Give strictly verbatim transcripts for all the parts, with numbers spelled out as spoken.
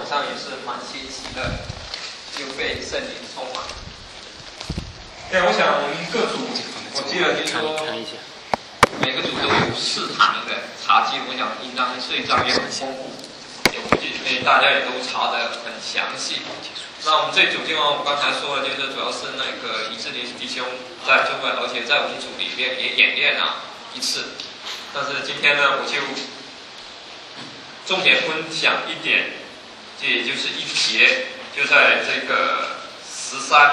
上也是满心喜乐，又被圣灵充满。 对，我想我们各组，我记得听说每个组都有四堂的查经，我想应当这一章也很丰富，也估计因为大家也都查得很详细。那我们这组经文，我刚才说了，就是主要是那个以色列弟兄在中文，而且在我们组里边也演练了一次。但是今天呢，我就重点分享一点，这也就是一节，就在这个十三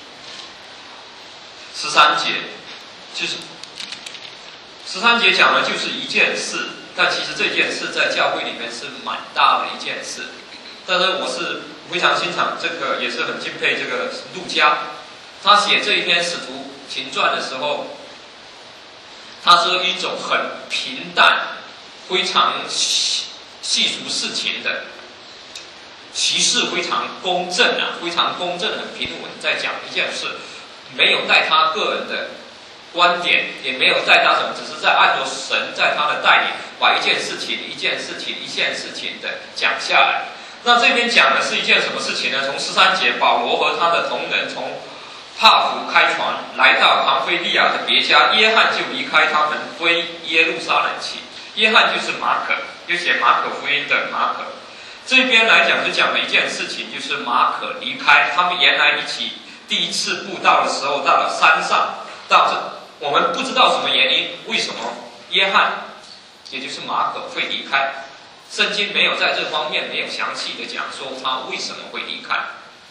十三节，就是十三节讲的就是一件事，但其实这件事在教会里面是蛮大的一件事。但是我是非常欣赏这个，也是很敬佩这个路加，他写这一篇使徒行传的时候，他是一种很平淡、非常细细数事情的，其事非常公正啊，非常公正、很平稳，在讲一件事，没有带他个人的观点，也没有带他什么，只是在按照神在他的带领，把一件事情、一件事情、一件事情的讲下来。那这边讲的是一件什么事情呢？从十三节，保罗和他的同人从帕福开船，来到庞菲利亚的别家，约翰就离开他们，归耶路撒冷去。约翰就是马可，就写马可福音的马可。这边来讲就讲了一件事情，就是马可离开他们原来一起第一次布道的时候，到了山上，到这我们不知道什么原因，为什么约翰，也就是马可会离开？圣经没有在这方面没有详细的讲说他为什么会离开。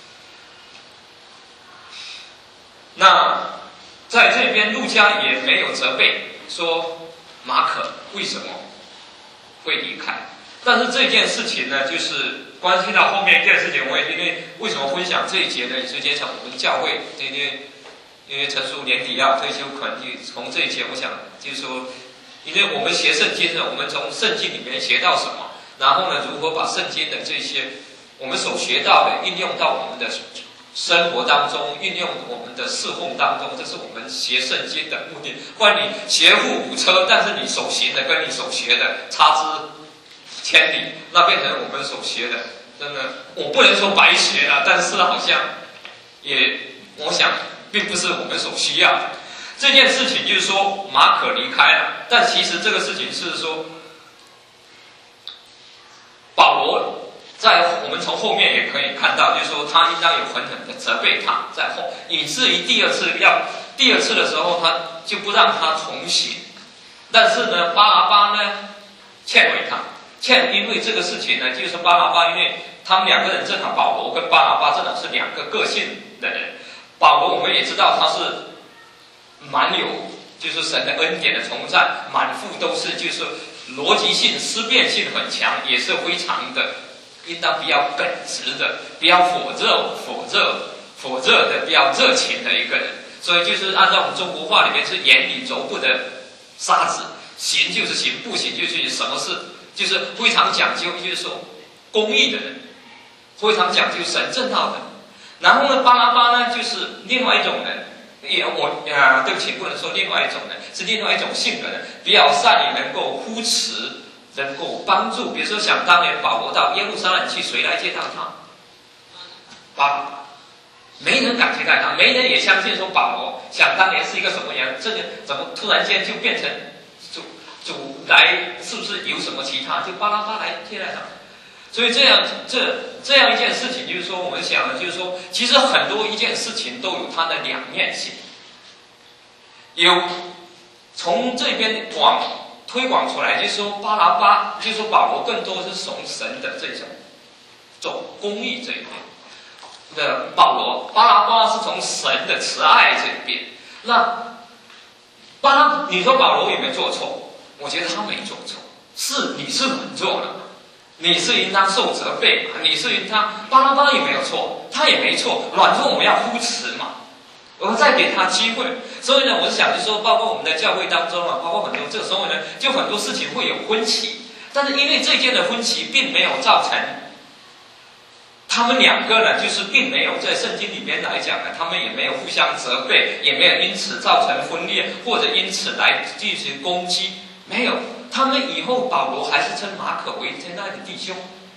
那在这边路加也没有责备说马可为什么会离开，但是这件事情呢，就是关系到后面一件事情。我也因为为什么分享这一节呢？也是接上我们教会，因为因为陈叔年底要退休，可能就从这一节，我想就是说，因为我们学圣经呢，我们从圣经里面学到什么？然后呢，如何把圣经的这些我们所学到的应用到我们的生活当中，运用我们的侍奉当中，这是我们学圣经的目的。不然你学富五车，但是你所行的跟你所学的差之千里，那变成我们所学的，真的我不能说白学了，但是好像也我想并不是我们所需要的。这件事情就是说马可离开了，但其实这个事情是说。保罗在我们从后面也可以看到，就是说他应当有狠狠的责备他，在后，以至于第二次要第二次的时候，他就不让他重行。但是呢，巴拿巴呢劝慰他，劝，因为这个事情呢，就是巴拿巴，因为他们两个人正好，保罗跟巴拿巴正好是两个个性的人。保罗我们也知道他是蛮有，就是神的恩典的存在，满腹都是就是。逻辑性、思辨性很强，也是非常的，应当比较耿直的，比较火热、火热、火热的，比较热情的一个人。所以就是按照我们中国话里面是眼里揉不得沙子，行就是行，不行就是什么事，就是非常讲究，就是说公义的人，非常讲究神正道的。然后呢，巴拿巴呢就是另外一种人。也我啊，对不起，不能说另外一种人，是另外一种性格的，比较善于能够扶持，能够帮助。比如说，想当年保罗到耶路撒冷去，谁来接待他？巴拿巴，没人敢接待他，没人也相信说保罗想当年是一个什么人，这个怎么突然间就变成主主来？是不是有什么其他？就巴拿巴来接待他。所以这样这这样一件事情，就是说我们想的，就是说，其实很多一件事情都有它的两面性。有从这边广推广出来，就是说巴拿巴，就是说保罗更多是从神的这种走公义这一边的保罗，巴拿巴是从神的慈爱这一边。那巴拿，你说保罗有没有做错？我觉得他没做错，是你是稳做了。你是应当受责备嘛？你是应当巴拿巴也没有错，他也没错，软弱我们要扶持嘛，我们再给他机会。所以呢，我是想就说，包括我们的教会当中啊，包括很多这个时候呢，就很多事情会有分歧，但是因为这件的分歧，并没有造成他们两个呢，就是并没有在圣经里面来讲呢，他们也没有互相责备，也没有因此造成分裂，或者因此来进行攻击，没有。他们以后保罗还是称马可为真爱的弟兄，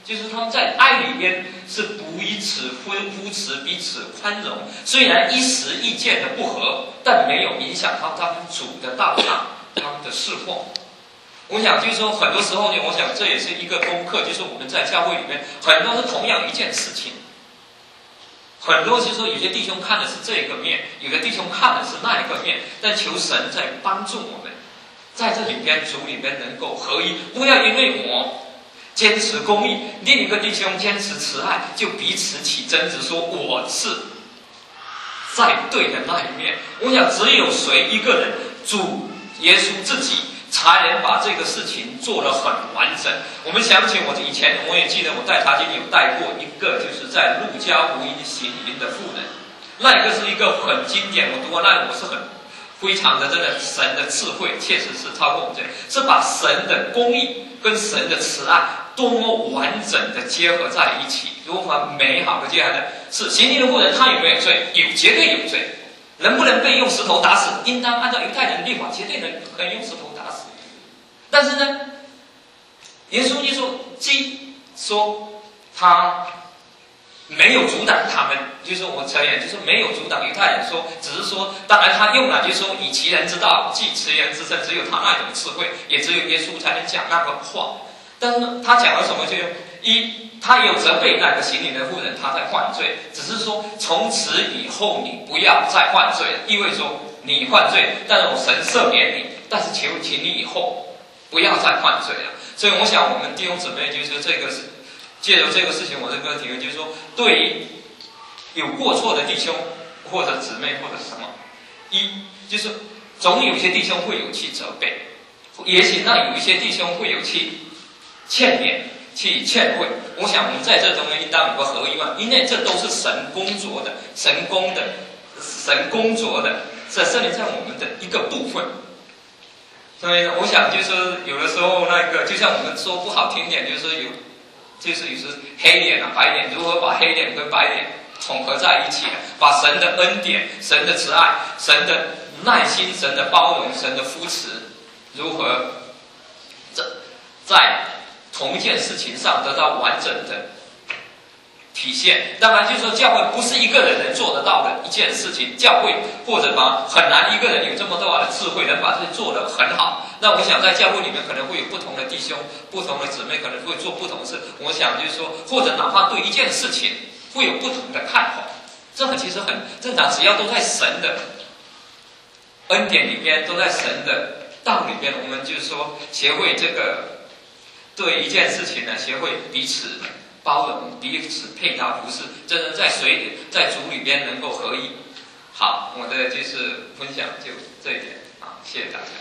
就是他们在爱里边是彼此扶扶持、彼此宽容。虽然一时意见的不合，但没有影响到他们主的道上、他们的侍奉。我想就是说，很多时候呢，我想这也是一个功课，就是我们在教会里面很多是同样一件事情，很多就是说有些弟兄看的是这个面，有的弟兄看的是那一个面，但求神在帮助我们，在这里边主里面能够合一，不要因为我坚持公义，另一个弟兄坚持慈爱，就彼此起争执，说我是在对的那一面。我想只有谁一个人，主耶稣自己才能把这个事情做得很完整。我们想起我以前我也记得我带查经有带过一个，就是在路加福音行淫的妇人，那一个是一个很经典，我读过那个我是很非常的真的神的智慧，确实是超过我们这，是把神的公义跟神的慈爱多么完整的结合在一起，如何美好的结合呢？是行淫的妇人，她有没有罪？有，绝对有罪。能不能被用石头打死？应当按照犹太人的律法，绝对能可以用石头打死。但是呢，耶稣就说，既说他没有阻挡他们，就是我承认，就是没有阻挡犹太人说，只是说，当然他用了，就是说以其人之道，即其人之身，只有他那种智慧，也只有耶稣才能讲那个话。但是呢，他讲了什么？就一，他也有责备那个行淫的妇人，他在犯罪，只是说从此以后你不要再犯罪了，意味说你犯罪，但是我神赦免你，但是求请你以后不要再犯罪了。所以我想我们弟兄姊妹就是这个是借由这个事情，我这个体会就是说，对于有过错的弟兄或者姊妹或者什么，一就是总有些弟兄会有去责备，也许那有一些弟兄会有去劝勉、去劝慰。我想我们在这中间应当有个合一嘛，因为这都是神工作的、神工的、神工作的，这圣灵在我们的一个部分。所以我想就是有的时候那个，就像我们说不好听点，就是有，就是有时黑脸啊、白脸，如何把黑脸跟白脸统合在一起，把神的恩典、神的慈爱、神的耐心、神的包容、神的扶持，如何这在同一件事情上得到完整的体现。当然就是说教会不是一个人能做得到的一件事情，教会或者嘛很难一个人有这么大的智慧能把这做得很好。那我想在教会里面可能会有不同的弟兄、不同的姊妹，可能会做不同的事。我想就是说，或者哪怕对一件事情会有不同的看法，这很其实很正常，只要都在神的恩典里边，都在神的道里边，我们就是说学会这个对一件事情呢，学会彼此包容，彼此配搭服侍，真的在水在主里边能够合一。好，我的就是分享就这一点啊，谢谢大家。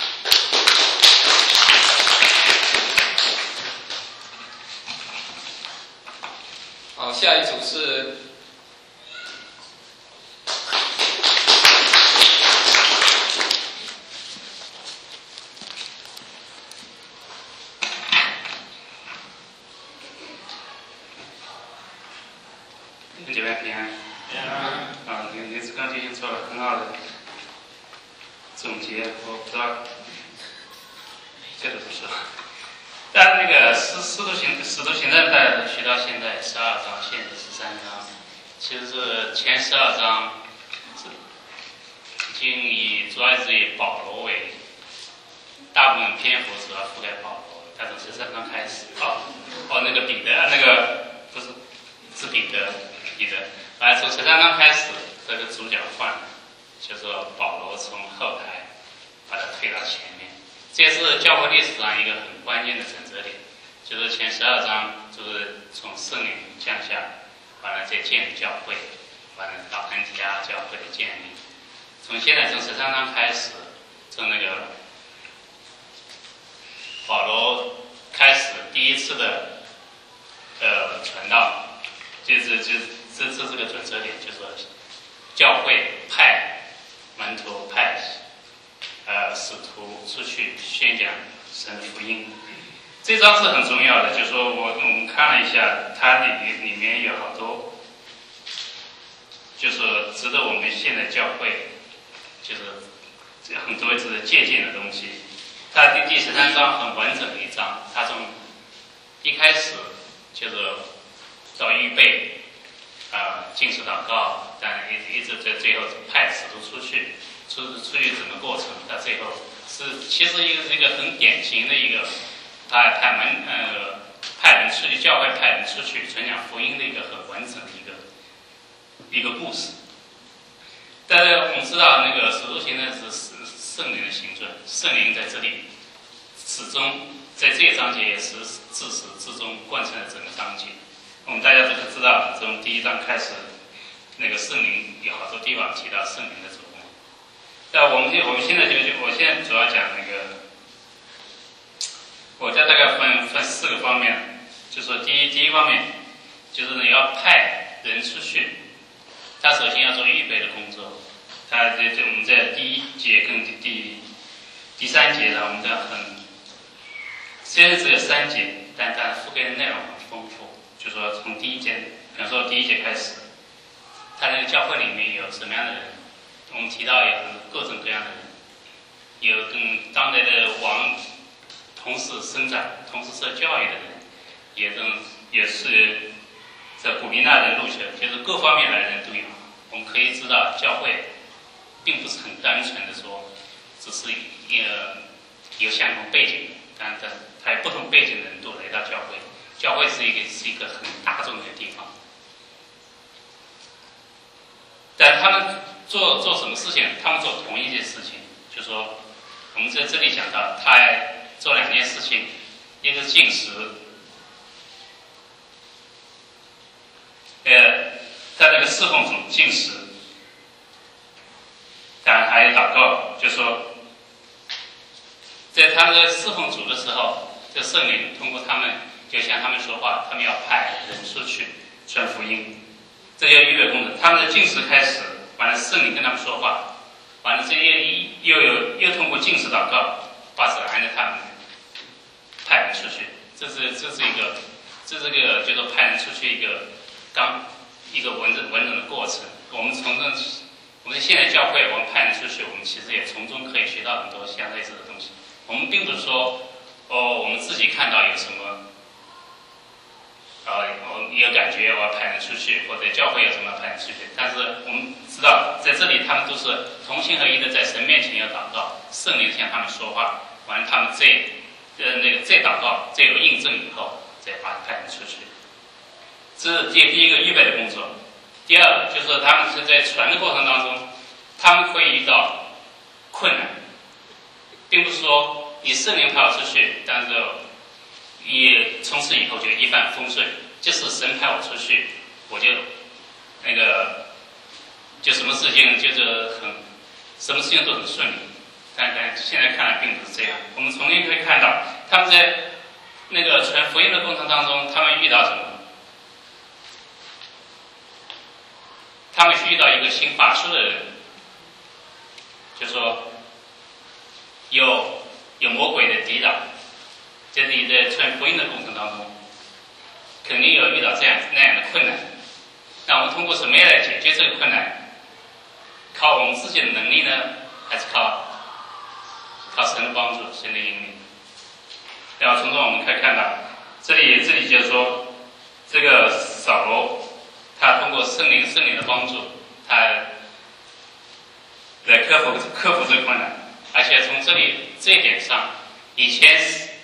好，下一组是姐妹平安，平安啊！林林子刚弟兄做了很好的总结，我不知道这个不是。但那个使使徒行使徒行传在学到现在十二章，现在十三章，其实是前十二章已经以主要是以保罗为大部分篇幅主要覆盖保罗，但从十三章开始，哦哦那个彼得那个不是是彼得。彼得，而从十三章开始，这个主角换了，就说保罗从后台把他推到前面，这也是教会历史上一个很关键的转折点。就是前十二章就是从圣灵降下，完了再建立教会，完了到安提阿教会的建立。从现在从十三章开始，从那个保罗开始第一次的呃传道，就是就是。这这是个转折点，就是说教会派门徒派呃使徒出去宣讲神的福音，这章是很重要的。就是说我我们看了一下，它里里面有好多，就是说值得我们现在教会就是很多值得借鉴的东西。它第第十三章很完整的一章，它从一开始就是到预备，啊、呃，进食祷告，但一一直在最后派使徒出去，出出去整个过程，到最后是其实一个是一个很典型的一个派派门呃派人出去教会派人出去传讲福音的一个很完整的一个一个故事。但是我们知道那个使徒行传是圣灵的行传，圣灵在这里始终在这个章节也是自始至终贯穿了整个章节。我们大家都知道，从第一章开始，那个圣灵有好多地方提到圣灵的作用。但我们就我们现在就就我现在主要讲那个，我家大概分分四个方面，就说第一第一方面就是你要派人出去，他首先要做预备的工作。他这这我们在第一节跟第第第三节呢，我们在很虽然只有三节，但它覆盖的内容很丰富。就说从第一节，比方说第一节开始，他那个教会里面有什么样的人？我们提到有各种各样的人，有跟当代的王同时生长、同时受教育的人，也跟也是在古利纳的路线，就是各方面的人都有。我们可以知道，教会并不是很单纯的说，只是一个有相同背景，但但它有不同背景的人都来到教会。教会是一个是一个很大众的地方，但他们做做什么事情？他们做同一件事情，就说我们在这里讲到，他做两件事情，一个是进食，呃，在这个侍奉中进食，当然还有祷告，就说在他们侍奉主的时候，这圣灵通过他们。就向他们说话，他们要派人出去传福音，这叫预备工作。他们的进食开始，完了圣灵跟他们说话，完了这些又有又通过进食祷告，把手按着他们派人出去。这是这是一个这是个就是派人出去一个刚一个完整完整的过程。我们从这我们现在教会，我们派人出去，我们其实也从中可以学到很多相类似的东西。我们并不是说哦，我们自己看到有什么。呃，我有感觉我要派人出去，或者教会有什么要派人出去，但是我们知道在这里他们都是同心合一的，在神面前要祷告，圣灵向他们说话，完了他们再呃那个再祷告，再有印证以后，再把派人出去。这是第第一个预备的工作。第二就是说他们是在传的过程当中，他们会遇到困难，并不是说你圣灵派我出去，但是。也从此以后就一帆风顺，就是神派我出去，我就那个就什么事情就是很什么事情都很顺利。但但现在看来并不是这样。我们从另可以看到，他们在那个传福音的过程当中，他们遇到什么？他们遇到一个行法术的人，就说有有魔鬼的抵挡。在你在传福音的过程当中，肯定有遇到这样那样的困难。那我们通过什么样来解决这个困难？靠我们自己的能力呢，还是靠靠神的帮助、神的引领？然后从中我们可以看到，这里这里就是说，这个扫罗他通过圣灵圣灵的帮助，他来克服克服这个困难，而且从这里这一点上，以前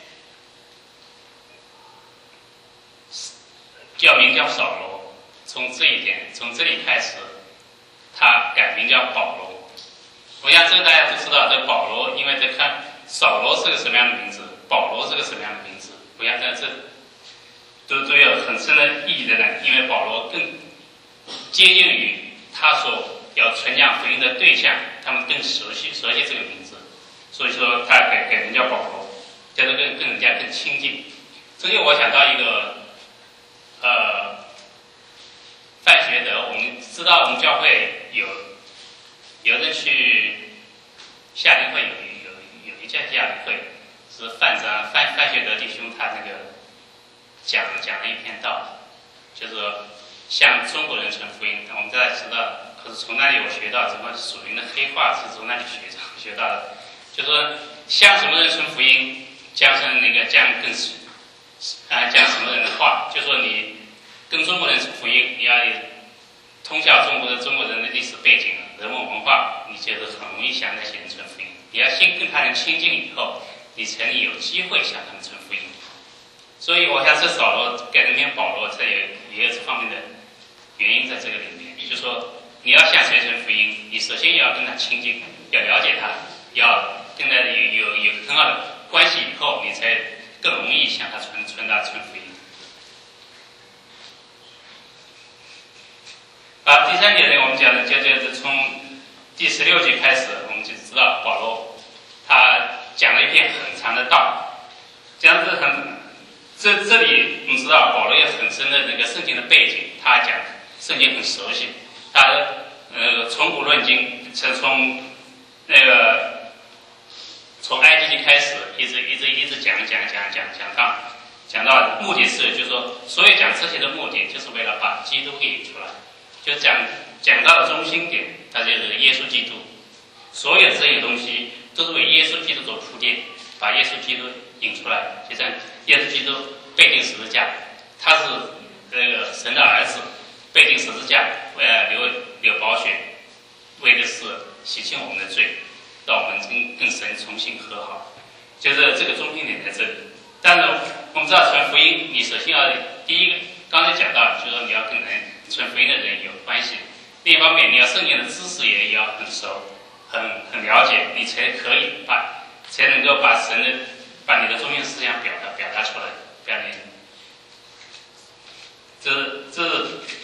叫名叫扫罗，从这一点从这里开始，他改名叫保罗。我想这个大家都知道，这保罗因为在看扫罗是个什么样的名字，保罗是个什么样的名字，我想在这都都有很深的意义在那，因为保罗更接近于他所要传讲福音的对象，他们更熟悉熟悉这个名字，所以说他改改名叫保罗，叫做更更人家更亲近。这就我想到一个呃范学德，我们知道我们教会有有人去夏令会有有有一届夏令会是范长范范学德弟兄他那个讲讲了一篇道，就是说向中国人传福音。我们大家知道，可是从那里我学到什么属灵的黑话是从那里学学到的，就是说向什么人传福音，加上那个将更啊讲什么人的话，就说你跟中国人福音，你要通晓中国的中国人的历史背景、人文文化，你就是很容易向那些人传福音。你要先跟他人亲近以后，你才能有机会向他们传福音。所以我想这扫罗改成变保罗，这也也有这方面的原因在这个里面。就说你要向谁传福音，你首先要跟他亲近，要了解他，要跟他有有有很好的关系以后，你才更容易向他传传达传福音。啊，第三点呢，我们讲的就就是从第十六节开始，我们就知道保罗他讲了一篇很长的道，讲的很这这里我们知道保罗有很深的那个圣经的背景，他讲圣经很熟悉，他呃从古论今，从从那个从埃及记开始，一直一直一直讲讲讲讲讲到讲到目的是，就是说，所有讲这些的目的，就是为了把基督给引出来。就讲讲到了中心点，它就是耶稣基督。所有这些东西都是为耶稣基督做铺垫，把耶稣基督引出来。就像耶稣基督被钉十字架，他是这个神的儿子，被钉十字架，为了流流宝血，为的是洗清我们的罪，让我们跟跟神重新和好。就是这个中心点在这里。但是我们知道传福音，你首先要第一个，刚才讲到，就是说你要跟人传福音的人有关系。另一方面，你要圣经的知识也要很熟、很很了解，你才可以把，才能够把神的、把你的中心思想表达表达出来，表达。这这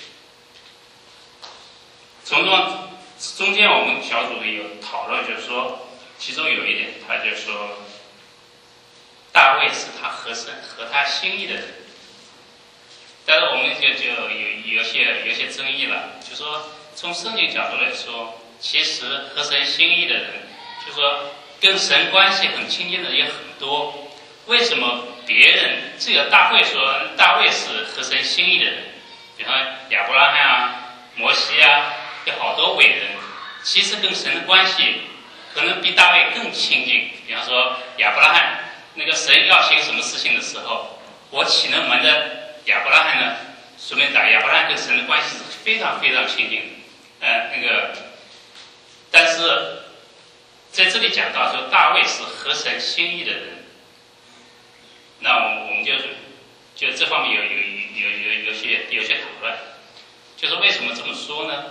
从中中间我们小组里有讨论，就是说，其中有一点，他就说，大卫是他合神合他心意的人。但是我们就就有有些有些争议了，就说从圣经角度来说，其实合神心意的人，就说跟神关系很亲近的人也很多。为什么别人这个大卫说大卫是合神心意的人？比方亚伯拉罕啊、摩西啊，有好多伟人，其实跟神的关系可能比大卫更亲近。比方说亚伯拉罕，那个神要行什么事情的时候，我岂能瞒着亚伯拉罕呢？说明打亚伯拉罕跟神的关系是非常非常亲近的。呃，那个，但是在这里讲到说大卫是合神心意的人，那我们就就这方面有有有有有些有些讨论，就是为什么这么说呢？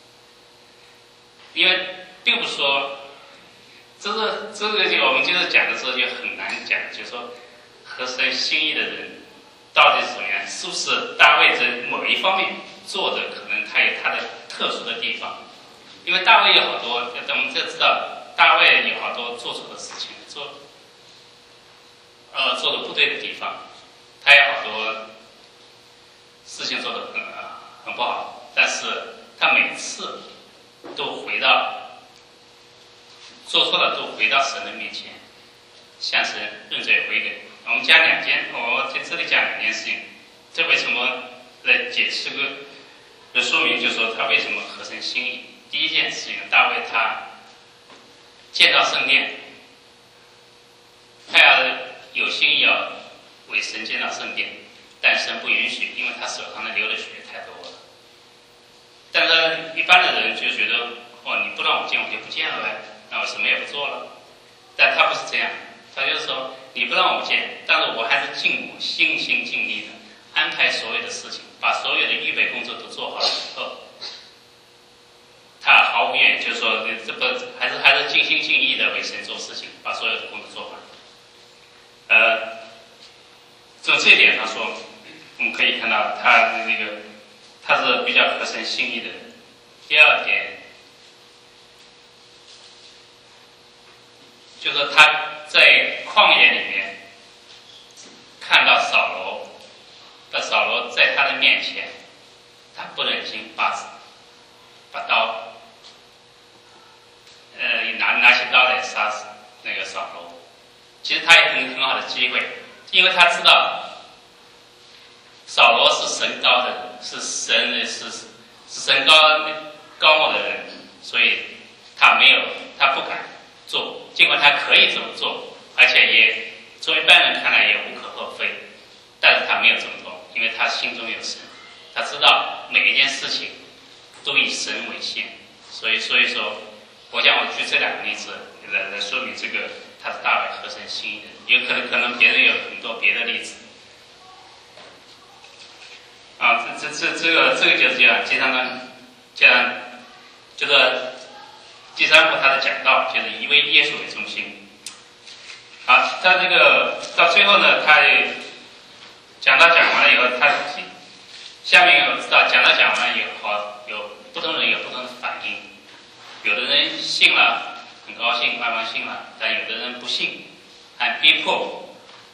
因为并不说，这个这个就我们就是讲的时候就很难讲，就是说合神心意的人到底是怎么样？是不是大卫在某一方面做的可能他有他的特殊的地方？因为大卫有好多，我们就知道大卫有好多做错的事情，做呃做的不对的地方，他有好多事情做的很很不好，但是他每次都回到做错了都回到神的面前，向神认罪悔改。我们讲两件，我在这里讲两件事情。这为什么来解释个来说明，就是说他为什么合神心意。第一件事情，大卫他建造圣殿，他要有心要为神建造圣殿，但神不允许，因为他手上的流的血太多了。但是一般的人就觉得，哦，你不让我建，我就不建了呗，那我什么也不做了。但他不是这样，他就是说，你不让我建，但是我还是尽我尽心尽力的安排所有的事情，把所有的预备工作都做好了以后，他毫无怨言，就是说这个还是还是尽心尽意的为神做事情，把所有的工作做完。呃，从这一点上说，我们可以看到他的那个他是比较合神心意的人。第二点，就是说他在旷野里面看到扫罗，那扫罗在他的面前，他不忍心把把刀，呃，拿拿起刀来杀死那个扫罗。其实他也很很好的机会，因为他知道扫罗是神高的人，是神是是神高高莫的人，所以他没有他不敢做，尽管他可以这么做，而且也从一般人看来也无可厚非。 但是他没有这么做，因为他心中有神，他知道每一件事情都以神为先，所以所以说，我想我举这两个例子来来说明这个他是大卫合神心意的。有可能可能别人有很多别的例子。啊，这这这这个这个就是讲第三章，讲就是第三部他的讲道，就是以为耶稣为中心。好，在这个到最后呢，他讲道讲完了以后，他下面我知道讲道讲完了以后，有不同人有不同的反应，有的人信了，很高兴，慢慢信了，但有的人不信，还逼迫。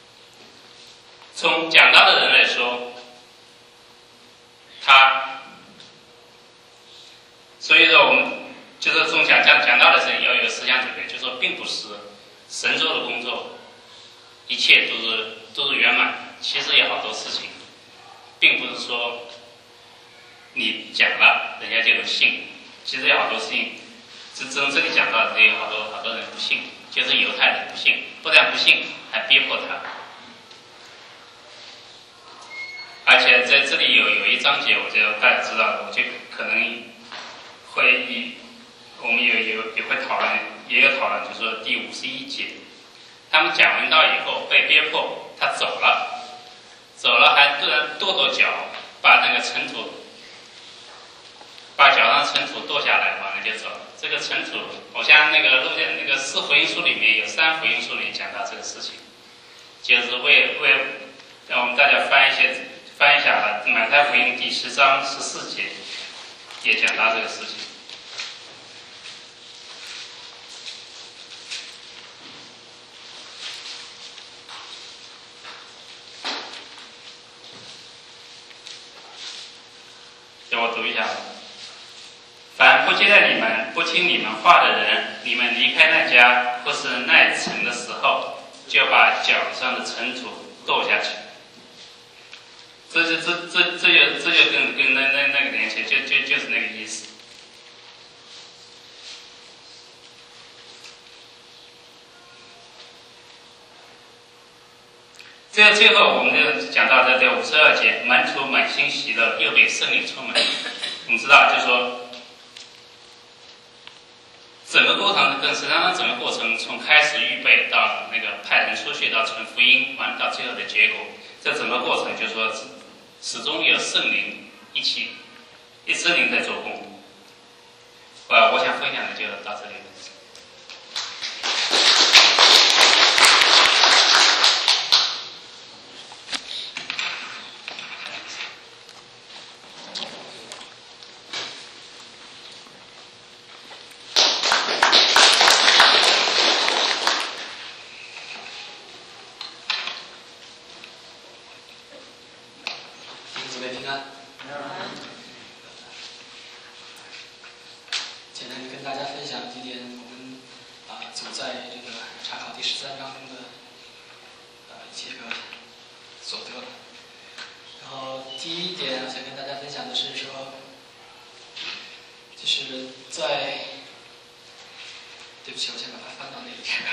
从讲道的人来说，他，所以说我们就是从讲讲讲道的时候要有思想准备，就是说并不是神做的工作，一切都是都是圆满。其实有好多事情，并不是说你讲了人家就能信。其实有好多事情，这从这里讲到的，有好多好多人不信，就是犹太人不信，不但不信，还逼迫他。而且在这里有有一章节，我觉得大家知道，我就可能会以我们也有也会讨论，也有讨论，就是说第五十一节，他们讲完道以后被逼迫，他走了，走了还跺跺脚，把那个尘土，把脚上尘土跺下来，完了就走了。这个尘土，我像那个路线那个四福音书里面有三福音书里讲到这个事情，就是为为让我们大家翻一些。翻一下马太福音第十章十四节，也讲到这个事情。让我读一下：凡不接待你们、不听你们话的人，你们离开那家或是那城的时候，就把脚上的尘土跺下去。这就这这这就这就跟跟那那那个联系，就就就是那个意思。这最后我们就讲到这这五十二节，门徒满心喜乐，又被圣灵充满。我们知道，就是说，整个过程跟实际上整个过程从开始预备到那个派人出去，到传福音，完到最后的结果，这整个过程就是说。始终有圣灵一起，一圣灵在做工。呃，我想分享的就到这里为止。 简单的跟大家分享今天我们啊组在这个查考第十三章中的呃一些个所得。然后第一点想跟大家分享的是说，就是在，对不起，我先把它翻到那一页。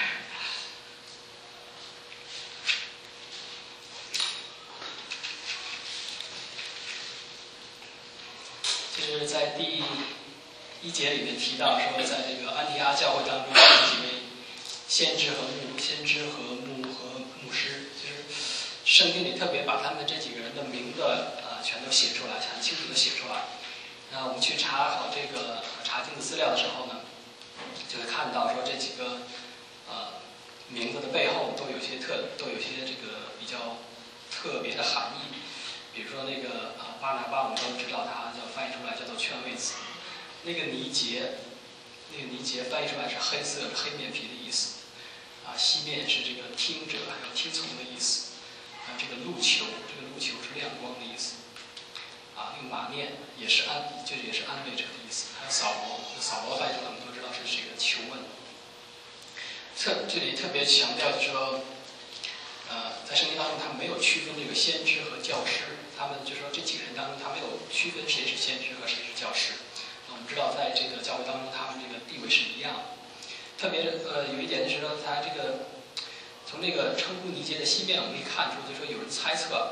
就是在第一节里面提到说，在这个安提阿教会当中有几位先知和牧先知和牧和牧师，就是圣经里特别把他们这几个人的名字呃全都写出来，很清楚的写出来。那我们去查考这个查经的资料的时候呢，就会看到说这几个呃名字的背后都有些特都有些这个比较特别的含义。比如说那个啊巴拿巴，我们都知道他叫翻译出来叫做劝慰子。那个尼结，那个尼结翻译出来是黑色黑面皮的意思。啊，西面是这个听者还有听从的意思。啊，这个路球，这个路球是亮光的意思。啊，那个马面也是安，这也是安慰者的意思。还有扫罗，扫罗翻译出来我们都知道是这个求问。特这里特别强调就是说，呃，在圣经当中他没有区分这个先知和教师。他们就说这几个人当中，他没有区分谁是先知和谁是教师。那我们知道，在这个教会当中，他们这个地位是一样的。特别呃，有一点就是说，他这个从这个称呼尼结的西面，我们可以看出，就是说有人猜测，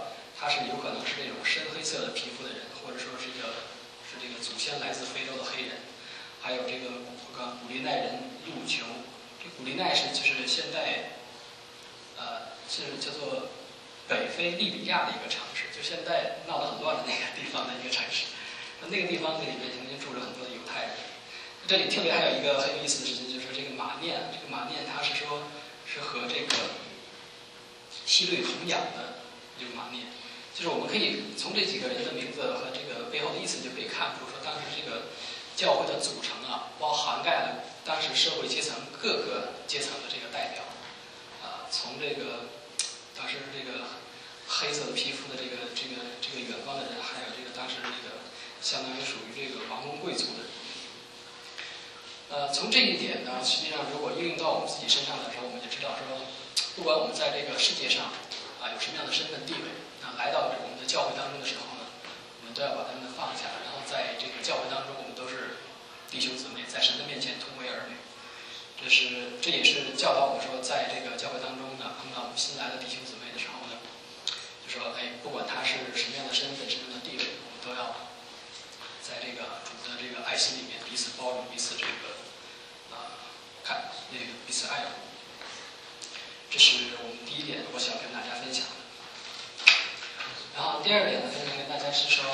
他是有可能是这种深黑色的皮肤的人，或者说是一个是这个祖先来自非洲的黑人，还有这个古古利奈人路球。这古利奈是就是现在，呃，是叫做北非利比亚的一个城市，就现在闹得很乱的那个地方的一个城市。那那个地方里面曾经住着很多的犹太人。这里特别还有一个很有意思的事情，就是这个马念，这个马念他是说是和这个希律同养的这个马念，就是我们可以从这几个人的名字和这个背后的意思就可以看出，说当时这个教会的组成啊，包涵盖了当时社会阶层各个阶层的这个代表，啊，从这个当时这个黑色的皮肤的这个这个这个远方的人，还有这个当时这个相当于属于这个王公贵族的人。呃，从这一点呢，实际上如果应用到我们自己身上的时候，我们就知道说，不管我们在这个世界上啊有什么样的身份地位，那来到我们的教会当中的时候呢，我们都要把他们放下，然后在这个教会当中，我们都是弟兄姊妹，在神的面前同为儿女。这是这也是教导我们说，在这个教会当中呢，碰到我们新来的弟兄姊妹的时候呢，就说哎，不管他是什么样的身份、什么样的地位，我们都要在这个主的这个爱心里面彼此包容，彼此这个啊、呃、看那个彼此爱护。这是我们第一点，我想跟大家分享的。然后第二点呢，分享跟大家是说，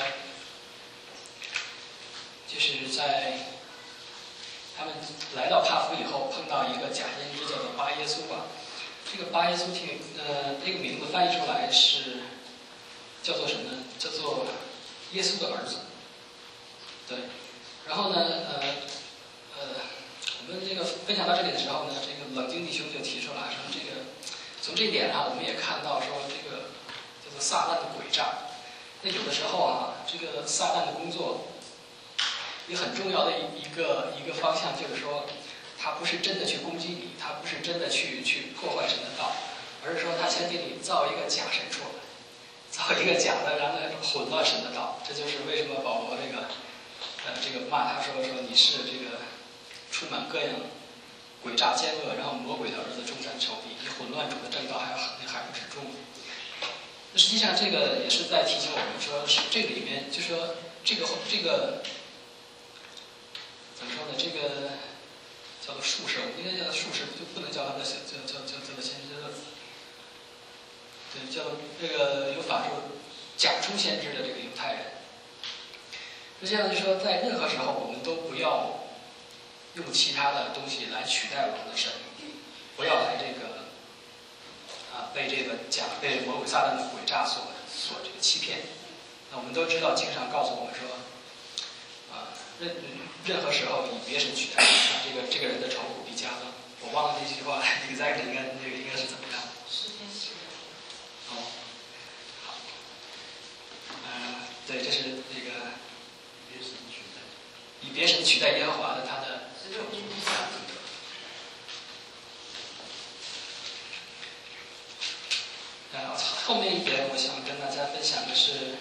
就是在他们来到帕夫以后，碰到一个假先知，叫做巴耶稣吧。这个巴耶稣挺呃，这个名字翻译出来是叫做什么呢？叫做耶稣的儿子。对，然后呢，呃呃，我们这个分享到这里的时候呢，这个冷静弟兄就提出来说，这个从这一点上，我们也看到说，这个叫做撒旦的诡诈。那有的时候啊，这个撒旦的工作，一个很重要的一一个一个方向就是说，他不是真的去攻击你，他不是真的去去破坏神的道，而是说他先给你造一个假神出来，造一个假的，然后混乱神的道。这就是为什么保罗这个。呃，这个骂他说说你是这个充满各样诡诈奸恶，然后魔鬼的儿子，终身仇敌，你混乱主的正道还还不止住。那实际上这个也是在提醒我们说，是这个里面就说这个这个怎么说呢？这个叫做术士，应该叫做术士，就不能叫他的叫叫叫叫做先知，对，叫这个有法术假出先知的这个犹太人。实际上就说，在任何时候，我们都不要用其他的东西来取代我们的神，不要来这个啊被这个假被魔鬼撒旦的诡诈所所这个欺骗。那我们都知道，经上告诉我们说，啊任任何时候以别神取代，那这个这个人的愁苦必加增。我忘了那句话 ，exactly 应该那个应该是怎么样？ 诗篇十六。 哦，好，嗯、呃，对，这是那个。以别神取代耶和华的，他的十六篇第三。呃，后面一点我想跟大家分享的是，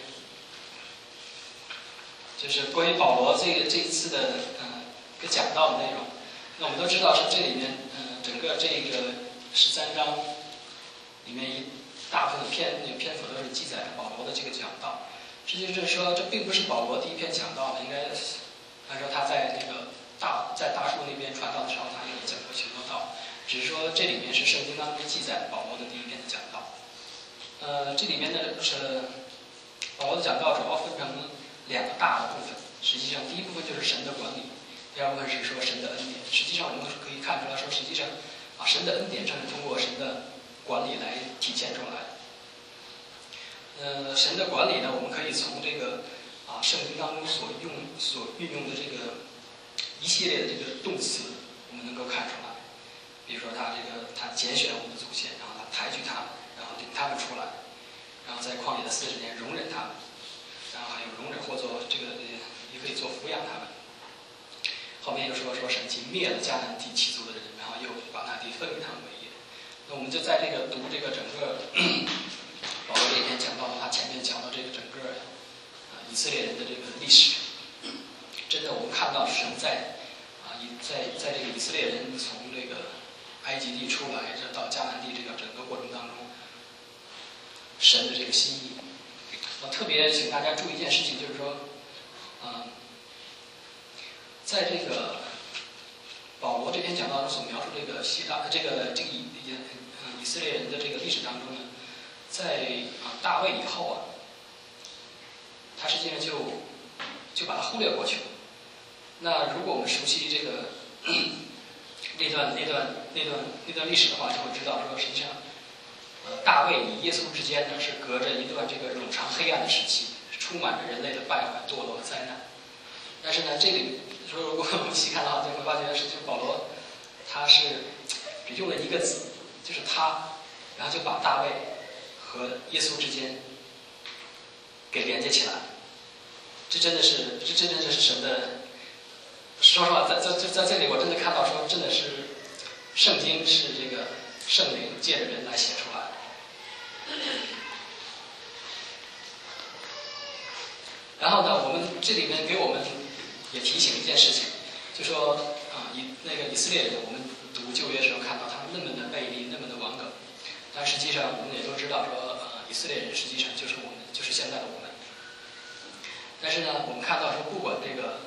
就是关于保罗这个这一次的呃一个讲道的内容。那我们都知道是这里面呃整个这个十三章里面一大部分的篇那个篇幅都是记载了保罗的这个讲道。实际就是说，这并不是保罗第一篇讲道，应该按照他在那个大在大树那边传道的时候，他也讲过许多道，只是说这里面是圣经当中记载保罗的第一篇的讲道。呃，这里面呢是保罗的讲道主要分成两个大的部分。实际上，第一部分就是神的管理，第二部分是说神的恩典。实际上，我们可以看出来说，实际上啊，神的恩典正是通过神的管理来体现出来的。呃，神的管理呢，我们可以从这个啊圣经当中所用所运用的这个一系列的这个动词，我们能够看出来。比如说他这个他拣选我们的祖先，然后他抬举他们，然后领他们出来，然后在旷野的四十年容忍他们，然后还有容忍或做这个也可以做抚养他们。后面又说说神既灭了迦南地七族的人，然后又把那地分给他们为业。那我们就在这个读这个整个保罗这一篇讲到，他前面讲到这个整个啊以色列人的这个历史，真的我们看到神在啊以在在这个以色列人从这个埃及地出来，这到迦南地这个整个过程当中，神的这个心意。 我特别请大家注意一件事情，就是说，嗯，在这个保罗这篇讲道中所描述这个希腊这个这个以以以色列人的这个历史当中呢，在啊大卫以后啊，他实际上就就把它忽略过去了。那如果我们熟悉这个那段那段那段那段历史的话，就会知道说，实际上，呃，大卫与耶稣之间呢是隔着一段这个冗长黑暗的时期，充满着人类的败坏、堕落和灾难。但是呢，这里说如果我们细看的话，就会发觉，实际上保罗他是只用了一个字，就是他，然后就把大卫和耶稣之间给连接起来。这真的是，这真的是神的。说实话，在在在这里，我真的看到说，真的是圣经是这个圣灵借着人来写出来的。然后呢，我们这里面给我们也提醒一件事情，就说啊，以那个以色列人，我们读旧约的时候看到他们那么的背离，那么的顽梗，但实际上我们也都知道说，呃，以色列人实际上就是我们，就是现在的我们。但是呢，我们看到说，不管这个。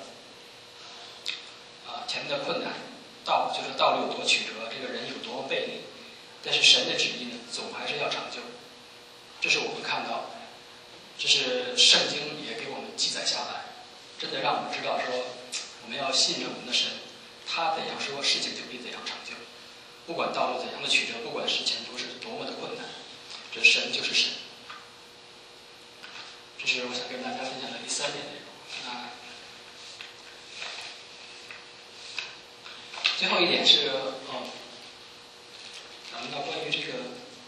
啊，前面的困难，道就是道路有多曲折，这个人有多么背离，但是神的旨意呢，总还是要成就。这是我们看到，这是圣经也给我们记载下来，真的让我们知道说，我们要信任我们的神，他怎样说，事情就必怎样成就。不管道路怎样的曲折，不管是前途是多么的困难，这神就是神。这是我想跟大家分享的第三点内容。那最后一点是，哦，讲到关于这个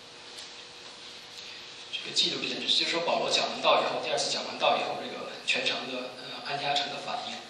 这个嫉妒这件事，就是说保罗讲完道以后，第二次讲完道以后，这个全城的呃安提阿城的反应。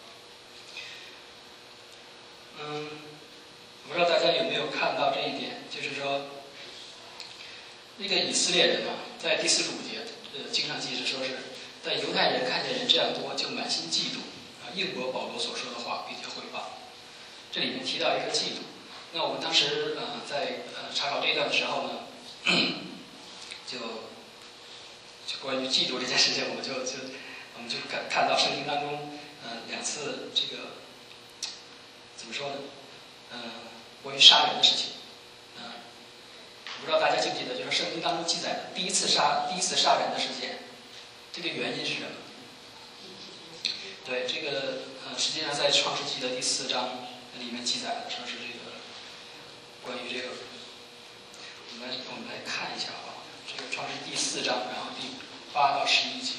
嗯，我不知道大家有没有看到这一点，就是说那个以色列人啊，在第四十五节，呃，经上记着说是，但犹太人看见人这样多，就满心嫉妒，啊，应驳保罗所说的话，并且汇报。这里面提到一个嫉妒，那我们当时呃在呃查考这一段的时候呢，就就关于嫉妒这件事情，我们就就我们就看看到圣经当中呃两次这个怎么说呢？嗯、呃，关于杀人的事情。嗯、呃，我不知道大家记不记得，就是圣经当中记载的第一次杀第一次杀人的事件，这个原因是什么？对，这个呃实际上在创世纪的第四章。里面记载的说是这个关于这个，我们来我们来看一下啊，这个创世第四章，然后第八到十一节，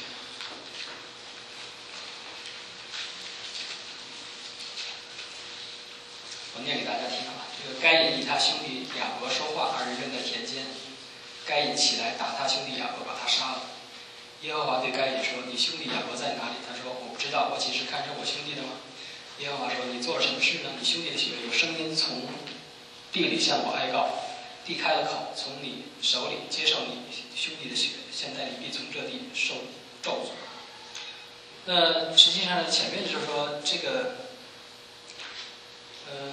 我念给大家听啊。这个该隐与他兄弟雅各说话，二人正在田间，该隐起来打他兄弟雅各，把他杀了。耶和华对该隐说：“你兄弟雅各在哪里？”他说：“我不知道，我岂是看着我兄弟的吗？”耶和华说：“你做了什么事呢？你兄弟的血有声音从地里向我哀告，地开了口，从你手里接受你兄弟的血，现在你必从这地受咒诅。”那实际上前面就是说这个，呃，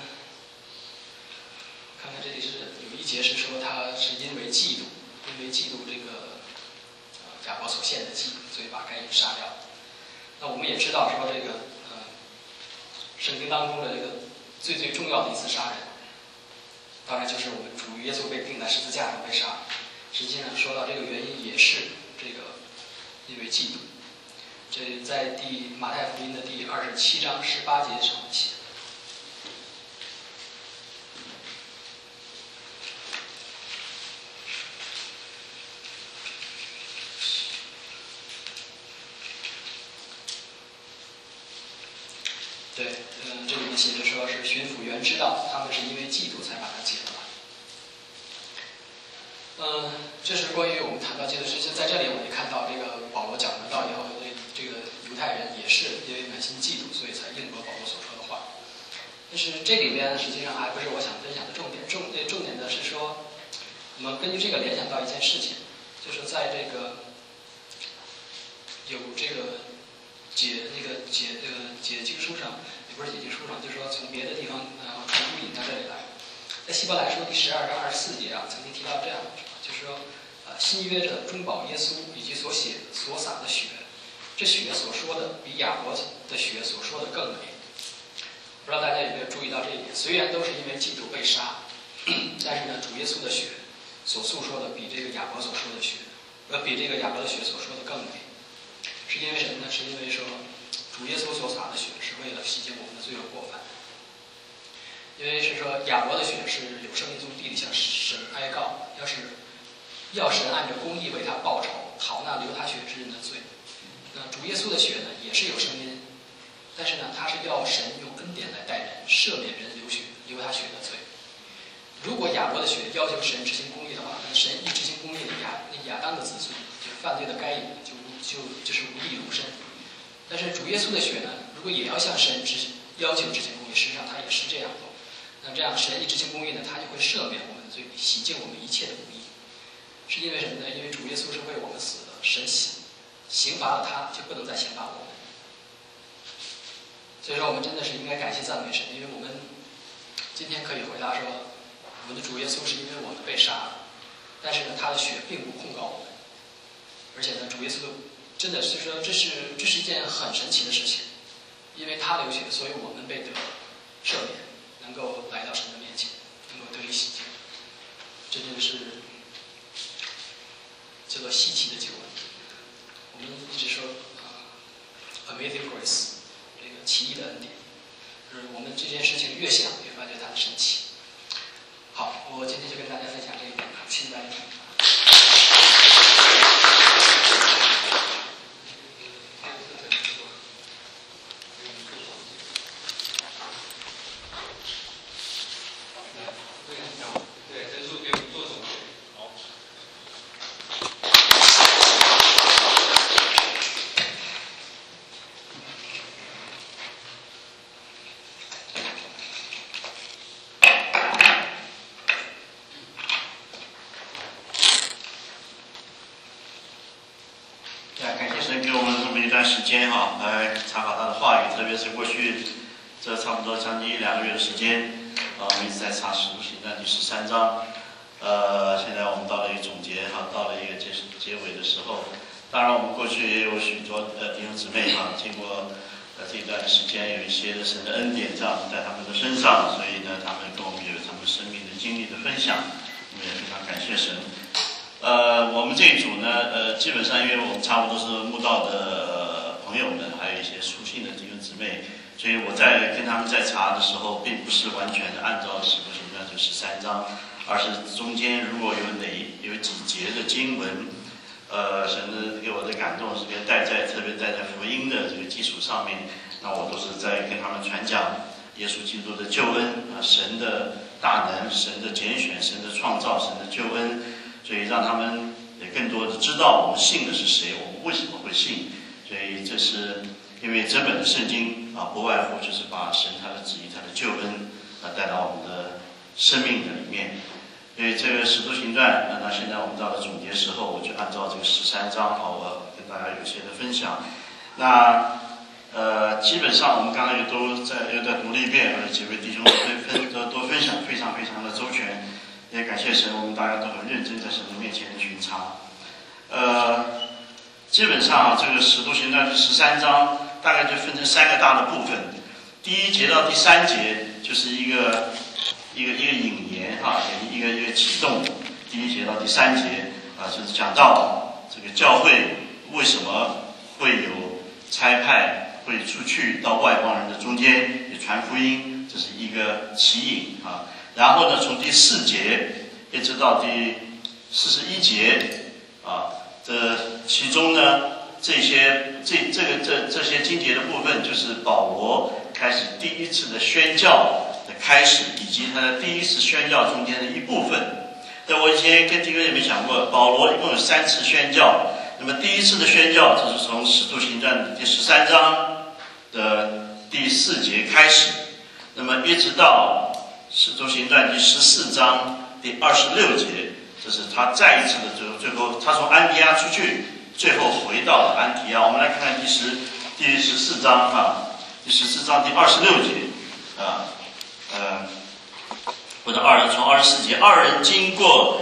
看看这里是有一节是说他是因为嫉妒，因为嫉妒这个呃雅各所献的祭，所以把该隐杀掉。那我们也知道说这个。圣经当中的这个最最重要的一次杀人，当然就是我们主耶稣被钉在十字架上被杀。实际上说到这个原因，也是这个因为嫉妒。这在第马太福音的第二十七章十八节上写。对，嗯，这里面写着说是巡抚员知道他们是因为嫉妒才把他解了。嗯，这是关于我们谈到这个事情，在这里我们也看到这个保罗讲完道以后，对这个犹太人也是因为满心嫉妒，所以才应了保罗所说的话。但是这里边实际上还不是我想分享的重点，重对重点的是说，我们根据这个联想到一件事情，就是在这个有这个。解那个解这个解经书上，也不是解经书上，就是说从别的地方呃传输引到这里来。在希伯来书第十二章二十四节啊，曾经提到这样的，就是说， 呃，新约的中保耶稣以及所写所洒的血，这血所说的比亚伯的血所说的更美。不知道大家有没有注意到这一点？虽然都是因为基督被杀，但是呢，主耶稣的血所诉说的比这个亚伯所说的血，呃，比这个亚伯的血所说的更美。是因为什么呢？是因为说主耶稣所洒的血是为了洗净我们的罪恶过犯。因为是说亚伯的血是有生命从地里向神哀告，要是要神按照公义为他报仇，讨那流他血之人的罪。那主耶稣的血呢，也是有声音，但是呢，他是要神用恩典来待人，赦免人流血流他血的罪。如果亚伯的血要求神执行公义的话，那神一执行公义的亚那亚当的子孙，就是犯罪的该隐，就就就是无地容身。但是主耶稣的血呢，如果也要向神执行要求执行公义，实际上他也是这样做。那这样神一执行公义呢，他就会赦免我们的罪，洗净我们一切的不义。是因为什么呢？因为主耶稣是为我们死的，神刑刑罚了他，就不能再刑罚我们。所以说，我们真的是应该感谢赞美神，因为我们今天可以回答说，我们的主耶稣是因为我们被杀了，但是呢，他的血并不控告我们，而且呢，主耶稣真的是说，这是这是一件很神奇的事情，因为他流血，所以我们被得赦免，能够来到神的面前，能够得以洗净，这真是叫做稀奇的救恩。我们一直说啊、uh, ，amazing grace， 这个奇异的恩典，就是我们这件事情越想越发觉它的神奇。好，我今天就跟大家分享这一点，期待。 时间哈，来查考他的话语，特别是过去这差不多将近一两个月的时间，啊，我们一直在查《使徒行传》第十三章，呃，现在我们到了一个总结哈，到了一个结结尾的时候。当然，我们过去也有许多呃弟兄姊妹哈，经过呃这段时间有一些的神的恩典这样在他们的身上，所以呢，他们跟我们有他们生命的经历的分享，我们也非常感谢神。呃，我们这一组呢，呃，基本上因为我们差不多是慕道的。朋友们，还有一些书信的弟兄姊妹，所以我在跟他们在查的时候，并不是完全的按照《使徒行传》这十三章，而是中间如果有哪有几节的经文，呃，神的给我的感动是给带在特别带在福音的这个基础上面，那我都是在跟他们传讲耶稣基督的救恩啊，神的大能，神的拣选，神的创造，神的救恩，所以让他们也更多的知道我们信的是谁，我们为什么会信。所以这是因为整本的圣经啊，不外乎就是把神他的旨意、他的救恩啊带到我们的生命的里面。所以这个使徒行传，那现在我们到了总结时候，我就按照这个十三章，好，我跟大家有些的分享。那呃，基本上我们刚刚也都在又在读了一遍，而几位弟兄对分都都分享非常非常的周全，也感谢神，我们大家都很认真在神的面前巡查。呃。基本上这个使徒行传十三章大概就分成三个大的部分，第一节到第三节就是一个一个一个引言哈，一个一个启动。第一节到第三节啊，就是讲到这个教会为什么会有差派，会出去到外邦人的中间也传福音，这是一个起引啊。然后呢，从第四节一直到第四十一节啊。这其中呢，这些这这个这这些经节的部分，就是保罗开始第一次的宣教的开始，以及他的第一次宣教中间的一部分。那我以前跟弟兄姐妹讲过，保罗一共有三次宣教。那么第一次的宣教，这是从《使徒行传》第十三章的第四节开始，那么一直到《使徒行传》第十四章第二十六节。这是他再一次的最后，最后他从安提阿出去，最后回到了安提阿。我们来看看第十第十四章啊，第十四章第二十六节啊，呃，或者二从二十四节，二人经过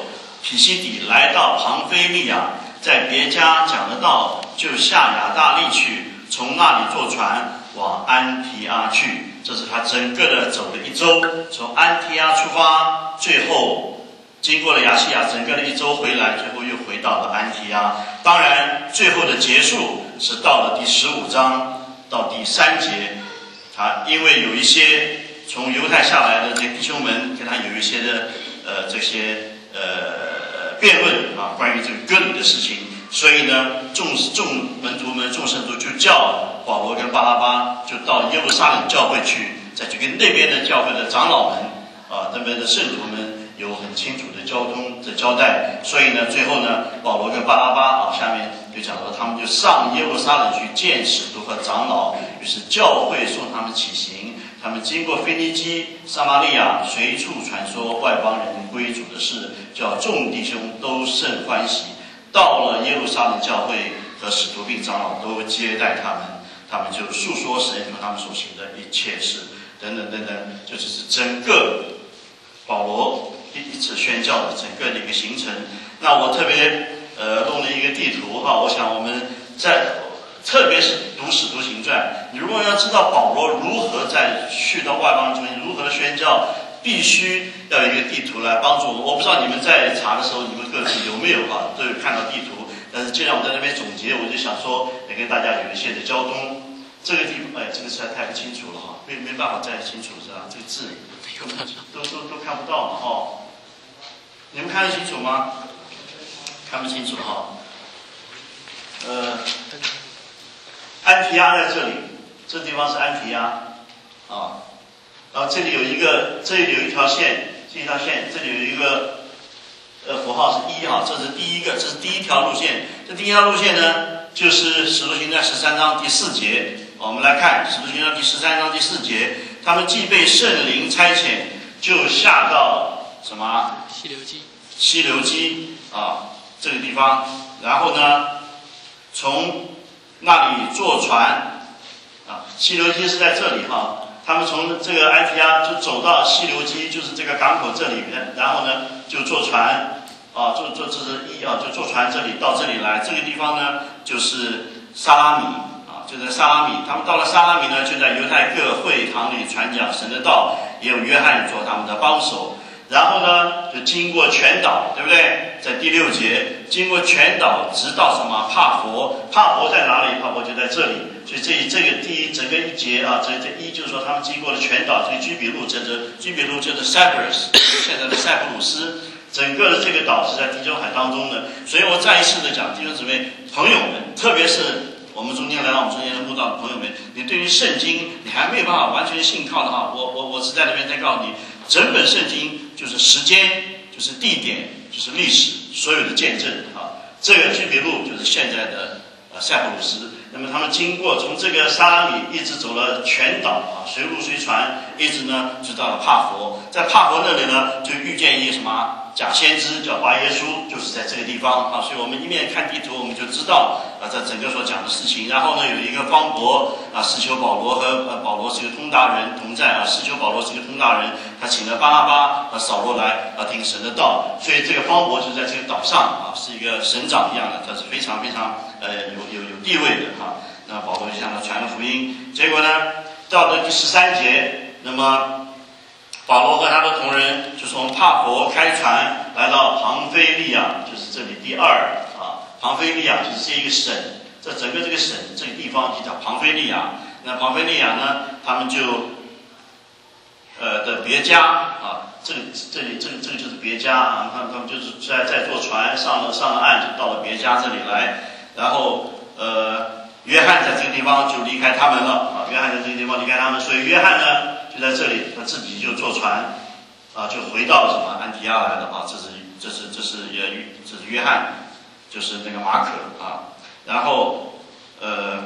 毗西底，来到庞菲利亚，在别家讲了道，就下亚大利去，从那里坐船往安提阿去。这是他整个的走了一周，从安提阿出发，最后经过了亚细亚，整个的一周回来，最后又回到了安提阿。当然，最后的结束是到了第十五章到第三节，他因为有一些从犹太下来的这弟兄们跟他有一些的呃这些呃辩论啊，关于这个割礼的事情，所以呢，众众门徒们、众圣徒就叫保罗跟巴拉巴就到耶路撒冷教会去，再去跟那边的教会的长老们啊，那边的圣徒们有很清楚的交通的交代。所以呢，最后呢，保罗跟巴拉巴啊，下面就讲说他们就上耶路撒冷去见使徒和长老，于是教会送他们起行。他们经过腓尼基、撒玛利亚，随处传说外邦人归主的事，叫众弟兄都甚欢喜。到了耶路撒冷教会和使徒并长老都接待他们，他们就述说神和他们所行的一切事，等等等等，这就是整个保罗一次宣教的整个的一个行程。那我特别呃弄了一个地图哈，我想我们在特别是读使徒行传，你如果要知道保罗如何在去到外邦中如何的宣教，必须要有一个地图来帮助我们。我不知道你们在查的时候，你们各自有没有哈都有看到地图。但是既然我在那边总结，我就想说也跟大家有一些的交通。这个地方，哎，这个实在太不清楚了哈，没没办法再清楚是吧？这个字都都都看不到嘛哈。你们看得清楚吗？看不清楚哈。呃，安提阿在这里，这地方是安提阿啊。然后这里有一个，这里有一条线，这一条线，这里有一个呃符号是一哈，这是第一个，这是第一条路线。这第一条路线呢，就是使徒行传十三章第四节。我们来看使徒行传第十三章第四节，他们既被圣灵差遣，就下到什么？ 西流基。 西流基啊，这个地方。然后呢，从那里坐船啊，西流基是在这里哈。他们从这个安提阿就走到西流基，就是这个港口这里边，然后呢就坐船啊，坐坐这是一啊，就坐船这里到这里来。这个地方呢就是撒拉米啊，就在撒拉米。他们到了撒拉米呢，就在犹太各会堂里传讲神的道，也有约翰做他们的帮手。然后呢，就经过全岛，对不对？在第六节，经过全岛，直到什么？帕佛。帕佛在哪里？帕佛就在这里。所以这这个第一整个一节啊，这这一就是说他们经过了全岛，这个居比路，这这居比路就是 Cyprus， 现在的塞浦路斯。整个的这个岛是在地中海当中的。所以我再一次的讲，弟兄姊妹、朋友们，特别是我们中间来到我们中间的慕道的朋友们，你对于圣经你还没有办法完全信靠的话，我我我是在那边在告诉你，整本圣经就是时间，就是地点，就是历史，所有的见证啊。这个居比路就是现在的呃塞浦路斯。那么他们经过从这个撒拉米一直走了全岛啊，随路随船，一直呢就到了帕佛。在帕佛那里呢，就遇见一个什么假先知叫巴耶稣，就是在这个地方啊。所以我们一面看地图，我们就知道啊，这整个所讲的事情。然后呢，有一个方伯啊，施求保罗和呃保罗是个通达人同在啊，施求保罗是个通达人，他请了巴拉巴和扫罗来啊听神的道。所以这个方伯就在这个岛上啊，是一个省长一样的，他是非常非常呃有有有地位的哈。那保罗就向他传了福音，结果呢，到了第十三节，那么保罗和他的同人就从帕佛开船来到庞菲利亚，就是这里第二啊，庞菲利亚就是这一个省，这整个这个省这个地方就叫庞菲利亚。那庞菲利亚呢，他们就呃的别家啊，这里这里这里这个就是别家啊，他们他们就是在在坐船上了上了岸，就到了别家这里来，然后呃。约翰在这个地方就离开他们了啊！约翰在这个地方离开他们，所以约翰呢就在这里，他自己就坐船啊，就回到什么安提阿来了啊！这是这是这是也这是约翰，就是那个马可啊。然后呃，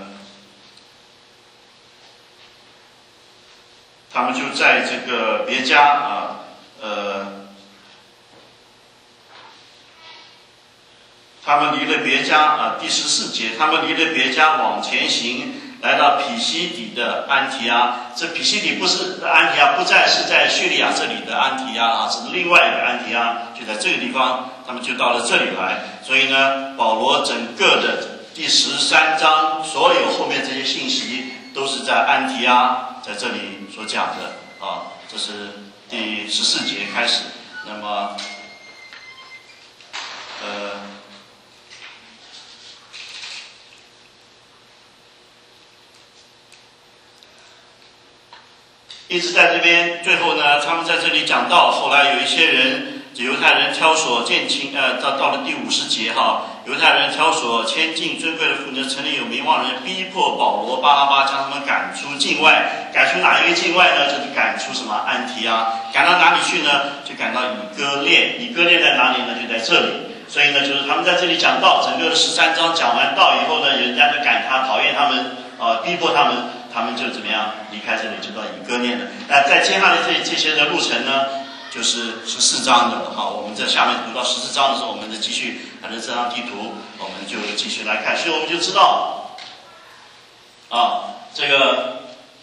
他们就在这个别家啊呃。他们离了别家啊，第十四节，他们离了别家往前行，来到毗西底的安提阿。这毗西底不是安提阿，不再是在叙利亚这里的安提阿啊，是另外一个安提阿，就在这个地方。 他们就到了这里来。所以呢，保罗整个的第十三章所有后面这些信息都是在安提阿在这里所讲的啊，这是第十四节开始。那么，呃。一直在这边，最后呢，他们在这里讲到，后来有一些人，犹太人挑唆见亲，呃，到到了第五十节哈，犹太人挑唆亲近尊贵的妇女，城里有名望人，逼迫保罗、巴拿巴将他们赶出境外，赶出哪一个境外呢？就是赶出什么安提阿，赶到哪里去呢？就赶到以哥念，以哥念在哪里呢？就在这里。所以呢，就是他们在这里讲道，整个十三章讲完道以后呢，人家就赶他，讨厌他们，呃，逼迫他们。他们就怎么样离开这里，就到以哥念了。那在接下来这这些的路程呢，就是十四章的了哈。我们在下面读到十四章的时候，我们再继续按照这张地图，我们就继续来看。所以我们就知道，啊，这个，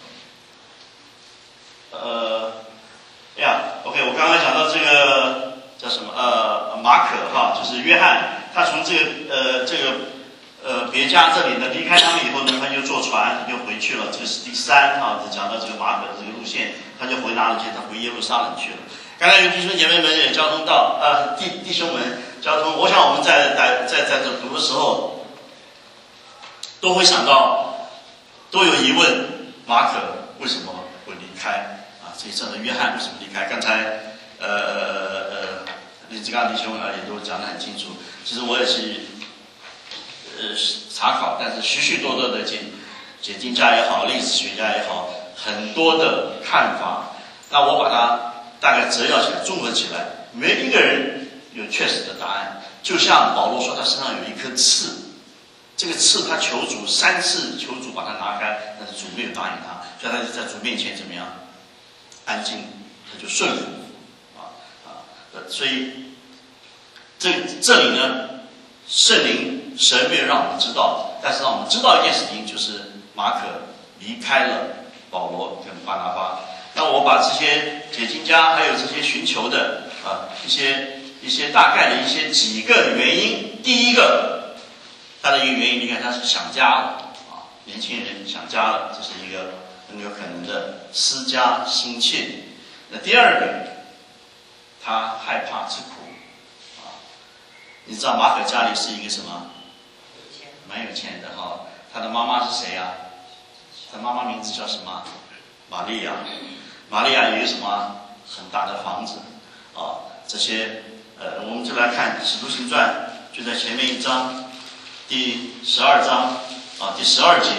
呃，哎呀 ，OK， 我刚刚讲到这个叫什么？呃，马可哈，就是约翰，他从这个呃这个。呃，别家这里呢，离开他们以后呢，他就坐船又回去了。这个是第三啊，讲到这个马可的这个路线，他就回哪里去？他回耶路撒冷去了。刚才有弟兄姐妹们也交通到，呃，弟弟兄们交通。我想我们在在在在这读的时候，都会想到，都有疑问：马可为什么会离开？啊，这一阵的约翰为什么离开？刚才呃呃呃，林志刚弟兄啊也都讲得很清楚。其实我也是。呃，查考，但是许许多多的解解经家也好，历史学家也好，很多的看法，那我把它大概摘要起来，综合起来，没一个人有确实的答案。就像保罗说，他身上有一颗刺，这个刺他求主三次，求主把它拿开，但是主没有答应他，所以他就在主面前怎么样？安静，他就顺服啊啊，所以这这里呢，圣灵。神没有让我们知道，但是让我们知道一件事情，就是马可离开了保罗跟巴拿巴。那我把这些解经家还有这些寻求的啊一些一些大概的一些几个原因。第一个，他的一个原因，你看他是想家了啊，年轻人想家了，这是一个很有可能的思家心切。那第二个，他害怕吃苦啊。你知道马可家里是一个什么？蛮有钱的哈，他的妈妈是谁呀、啊？他妈妈名字叫什么？玛利亚。玛利亚有一个什么很大的房子啊？这些呃，我们就来看《使徒行传》，就在前面一章，第十二章啊，第十二节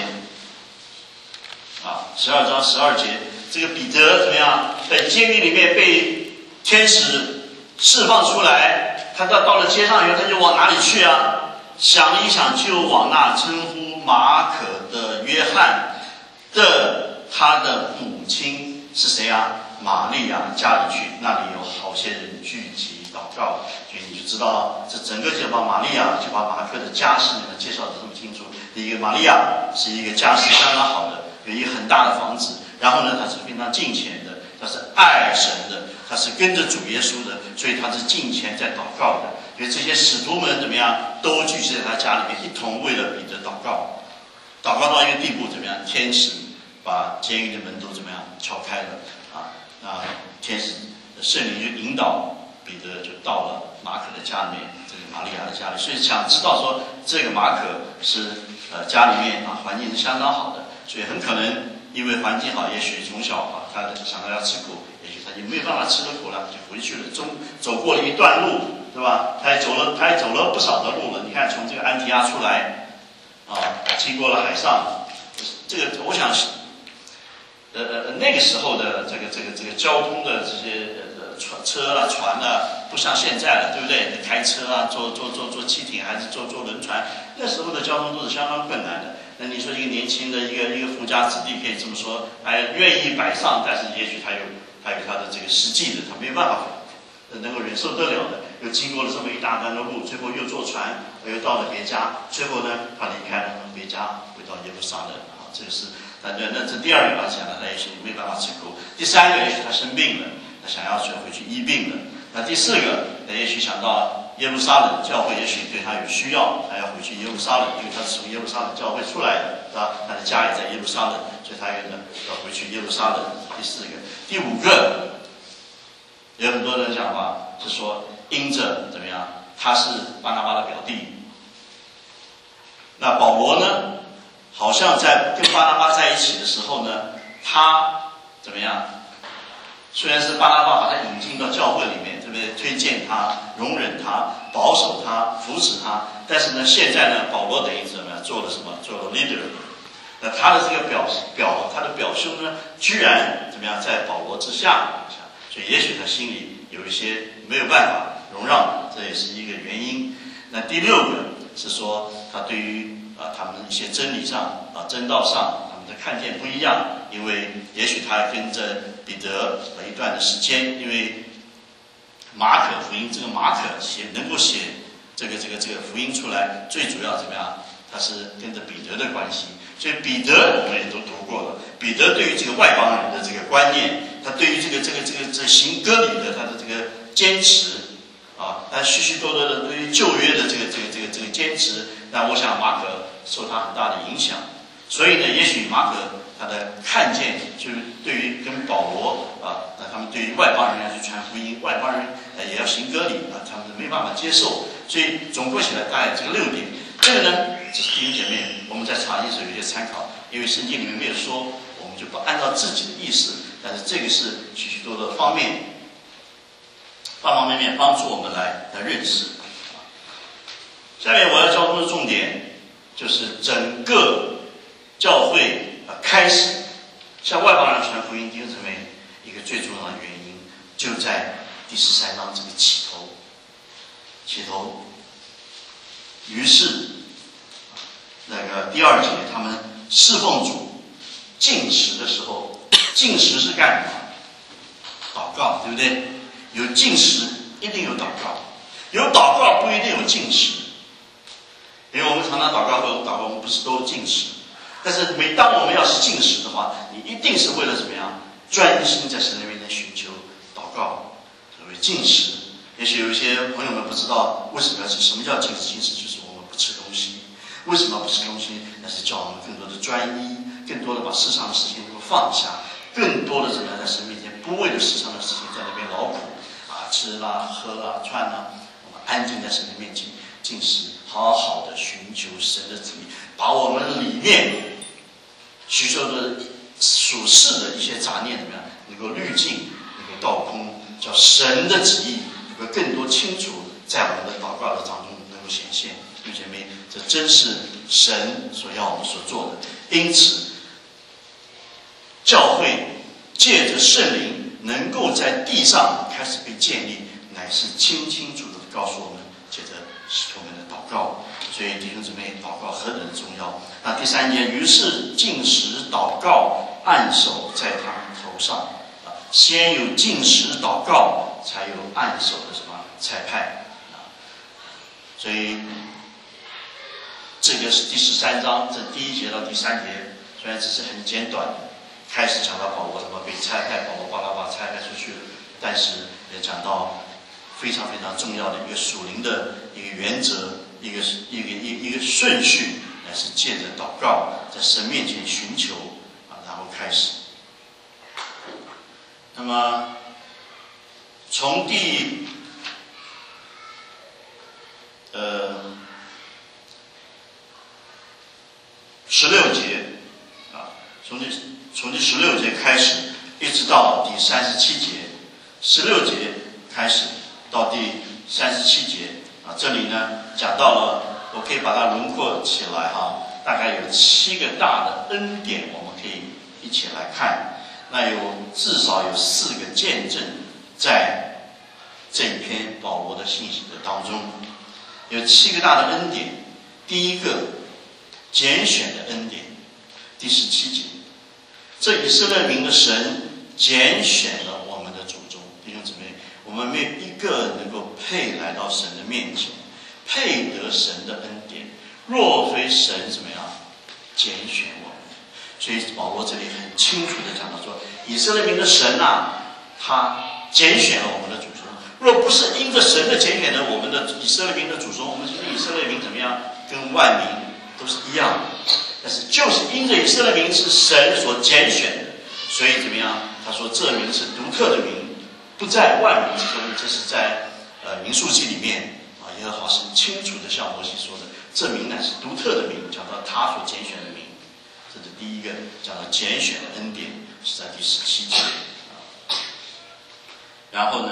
啊，十二章十二节，这个彼得怎么样？在监狱里面被天使释放出来，他到到了街上以后，他就往哪里去啊？想了一想，就往那称呼马可的约翰的他的母亲是谁啊？玛利亚家里去，那里有好些人聚集祷告，所以你就知道，这整个就把玛利亚就把马可的家世呢介绍得这么清楚。第一个，玛利亚是一个家世相当好的，有一个很大的房子，然后呢，她是非常敬虔的，她是爱神的，她是跟着主耶稣的，所以她是敬虔在祷告的。所以这些使徒们怎么样，都聚集在他家里面，一同为了彼得祷告，祷告到一个地步，怎么样？天使把监狱的门都怎么样敲开了啊？那天使圣灵就引导彼得就到了马可的家里面，这个玛利亚的家里。所以想知道说这个马可是呃家里面啊环境是相当好的，所以很可能因为环境好，也许从小啊他想到要吃苦，也许他就没有办法吃了苦了，就回去了。中走过了一段路。对吧？他也走了，他也走了不少的路了。你看，从这个安提阿出来，啊，经过了海上，这个我想是，呃呃那个时候的这个这个这个交通的这些呃船车啊船啊，不像现在了，对不对？开车啊，坐坐坐坐汽艇还是坐坐轮船，那时候的交通都是相当困难的。那你说一个年轻的一个一个富家子弟可以这么说，还愿意摆上，但是也许他有他有他的这个实际的，他没有办法能够忍受得了的。又经过了这么一大段的路，最后又坐船，又到了别家，最后呢，他离开了别家，回到耶路撒冷啊。这个是，那那那这第二个他讲的，那也许没办法吃苦。第三个，也许他生病了，他想要学回去医病了。那第四个，那也许想到耶路撒冷教会也许对他有需要，他要回去耶路撒冷，因为他是从耶路撒冷教会出来的，是吧？他的家也在耶路撒冷，所以他有呢要回去耶路撒冷。第四个，第五个，有很多人讲话是说，因着怎么样，他是巴拿巴的表弟。那保罗呢，好像在跟巴拿巴在一起的时候呢，他怎么样？虽然是巴拿巴把他引进到教会里面，对不对？推荐他、容忍他、保守他、扶持他，但是呢，现在呢，保罗等于怎么样？做了什么？做了 leader。那他的这个表表，他的表兄呢，居然怎么样，在保罗之下，所以也许他心里有一些没有办法容让，这也是一个原因。那第六个是说，他对于啊他们一些真理上啊真道上，他们的看见不一样，因为也许他跟着彼得了一段的时间，因为马可福音这个马可写能够写这个这个这个福音出来，最主要怎么样？他是跟着彼得的关系。所以彼得我们也都读过了，彼得对于这个外邦人的这个观念，他对于这个这个这个这个行割礼的他的这个坚持啊，他许许多多的对于旧约的这个这个这个这个坚持，那我想马可受他很大的影响。所以呢，也许马可他的看见就是对于跟保罗啊，那他们对于外邦人要去传福音，外邦人呃也要行割礼啊，他们没办法接受。所以总括起来大概这个六点，这个呢只是弟兄姐妹我们在查经时有一些参考，因为圣经里面没有说，我们就不按照自己的意思，但是这个是许许多多的方面，方方面面帮助我们来来认识。下面我要交通的重点就是整个教会啊开始向外邦人传福音，弟兄姊妹一个最重要的原因就在第十三章这个起头，起头。于是那个第二节，他们侍奉主禁食的时候，禁食是干什么？祷告，对不对？有禁食一定有祷告，有祷告不一定有禁食。因为我们常常祷告会，祷告我们不是都禁食，但是每当我们要是禁食的话，你一定是为了怎么样？专心在神的面前寻求祷告，所谓禁食。也许有一些朋友们不知道为什么要吃，什么叫禁食？禁食就是我们不吃东西。为什么不吃东西？那是叫我们更多的专一，更多的把世上的事情都放下，更多的怎么样在神面前不为了世上的事情在那边劳苦啊，吃啦、喝啦、穿啦，我们安静在神的面前禁食，好好的寻求神的旨意，把我们里面许多的属世的一些杂念怎么样能够滤净，能够倒空，叫神的旨意能够更多清楚在我们的祷告的当中能够显现。弟兄姐妹，这真是神所要我们所做的。因此，教会借着圣灵能够在地上开始被建立，乃是清清楚楚地告诉我们，借着使徒们的祷告。所以弟兄姊妹，祷告何等的重要。那第三节，于是禁食祷告，按手在他们头上。先有禁食祷告，才有按手的什么差派。所以这个是第十三章，这第一节到第三节，虽然只是很简短的，开始讲到保罗怎么被差派，保罗巴拉巴差派出去了，但是也讲到非常非常重要的一个属灵的一个原则，一个一个一个一个顺序，乃是借着祷告，在神面前寻求啊，然后开始。那么从第呃十六节啊，从第从第十六节开始，一直到第三十七节，十六节开始到第三十七节啊，这里呢讲到了，我可以把它轮廓起来哈，大概有七个大的恩典，我们可以一起来看。那有至少有四个见证在这一篇保罗的信息的当中，有七个大的恩典。第一个，拣选的恩典，第十七节，这以色列民的神拣选了我们的祖宗。弟兄姊妹，我们没有一个能够配来到神的面前，配得神的恩典，若非神怎么样拣选我们。所以保罗这里很清楚地讲到说，以色列民的神啊，他拣选了我们的祖宗， 若不是因着神的拣选呢，我们的以色列民的祖宗，我们今天以色列民怎么样？跟万民都是一样的。但是就是因着以色列民是神所拣选的，所以怎么样？他说这民是独特的民，不在万民之中。这是在呃民数记里面啊，耶和华神清楚的向摩西说的，这民乃是独特的民，讲到他所拣选的民。这是第一个讲到拣选的恩典，是在第十七节啊。然后呢，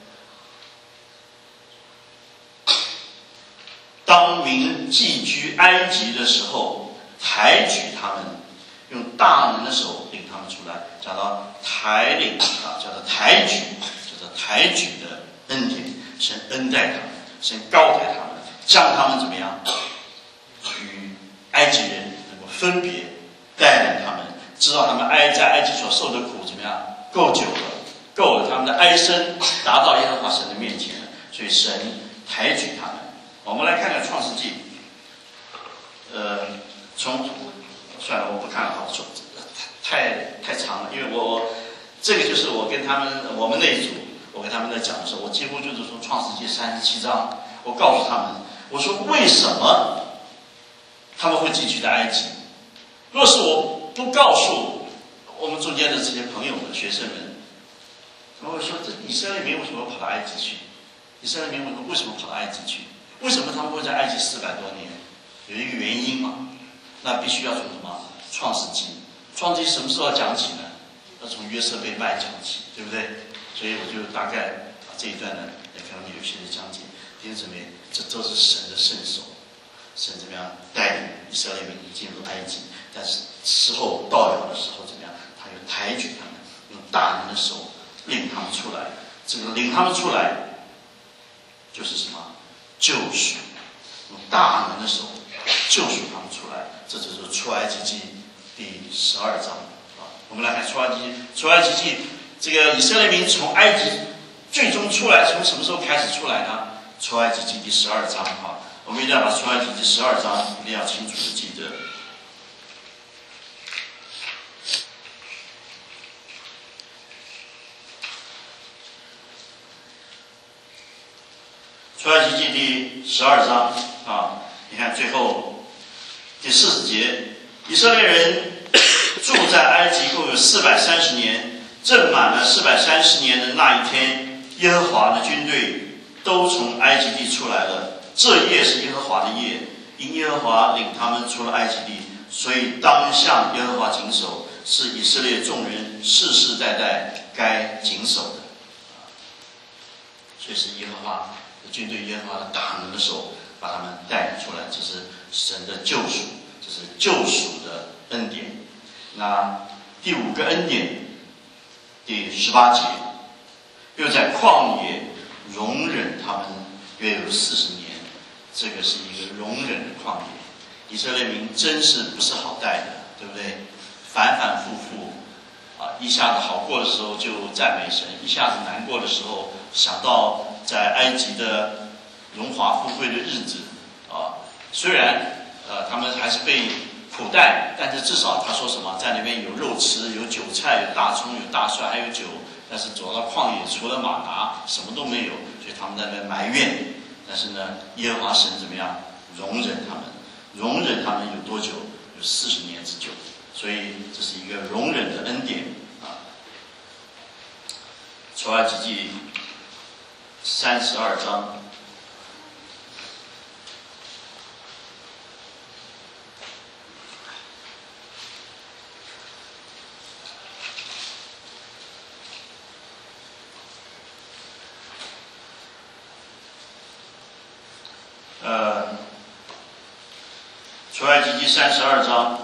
当民寄居埃及的时候，抬举他们，用大能的手领他们出来。讲到抬领啊，叫做抬举，叫做抬举的恩典。神恩待他们，神高抬他们，将他们怎么样？与埃及人能够分别，带领他们，知道他们埃在埃及所受的苦怎么样？够久了，够了，他们的哀声达到耶和华神的面前了，所以神抬举他们。我们来看看创世纪，呃，从算了，我不看了，好，太太长了，因为我我这个就是我跟他们我们那一组，我跟他们在讲的时候，我几乎就是从创世纪三十七章，我告诉他们，我说为什么他们会寄居在埃及？若是我不告诉我们中间的这些朋友们、学生们，他们会说这以色列民为什么跑到埃及去？以色列民为什么跑到埃及去？为什么他们会在埃及四百多年？有一个原因嘛，那必须要从什么？创世纪。创世纪什么时候要讲起呢？要从约瑟被卖讲起，对不对？所以我就大概把这一段呢，也可能有些的讲解。弟兄姊妹，这都是神的圣手，神怎么样带领以色列民进入埃及？但是时候到了的时候怎么样？他又抬举他们，用大能的手领他们出来。这个领他们出来，就是什么？救赎，用大能的手救赎他们出来。这就是出埃及记第十二章啊。我们来看出埃及记，出埃及记，这个以色列民从埃及最终出来，从什么时候开始出来呢？出埃及记第十二章啊，我们一定要把出埃及记十二章一定要清楚的记得。出埃及记第十二章啊，你看最后第四十节，以色列人住在埃及共有四百三十年，正满了四百三十年的那一天，耶和华的军队都从埃及地出来了。这夜是耶和华的夜，因耶和华领他们出了埃及地，所以当向耶和华谨守，是以色列众人世世代代该谨守的。所以是耶和华的军队，耶和华的大能的手把他们带领出来，这是神的救赎，这是救赎的恩典。那第五个恩典，第十八节，又在旷野容忍他们约有四十年。这个是一个容忍的旷野。以色列民真是不是好待的，对不对？反反复复啊，一下子好过的时候就赞美神，一下子难过的时候想到在埃及的荣华富贵的日子啊，虽然呃他们还是被苦待，但是至少他说什么，在那边有肉吃，有韭菜，有大葱，有大蒜，还有酒。但是走到旷野，除了马拿，什么都没有，所以他们在那边埋怨。但是呢，耶和华神怎么样？容忍他们，容忍他们有多久？有四十年之久。所以这是一个容忍的恩典啊。出埃及记三十二章。呃，出埃及记三十二章，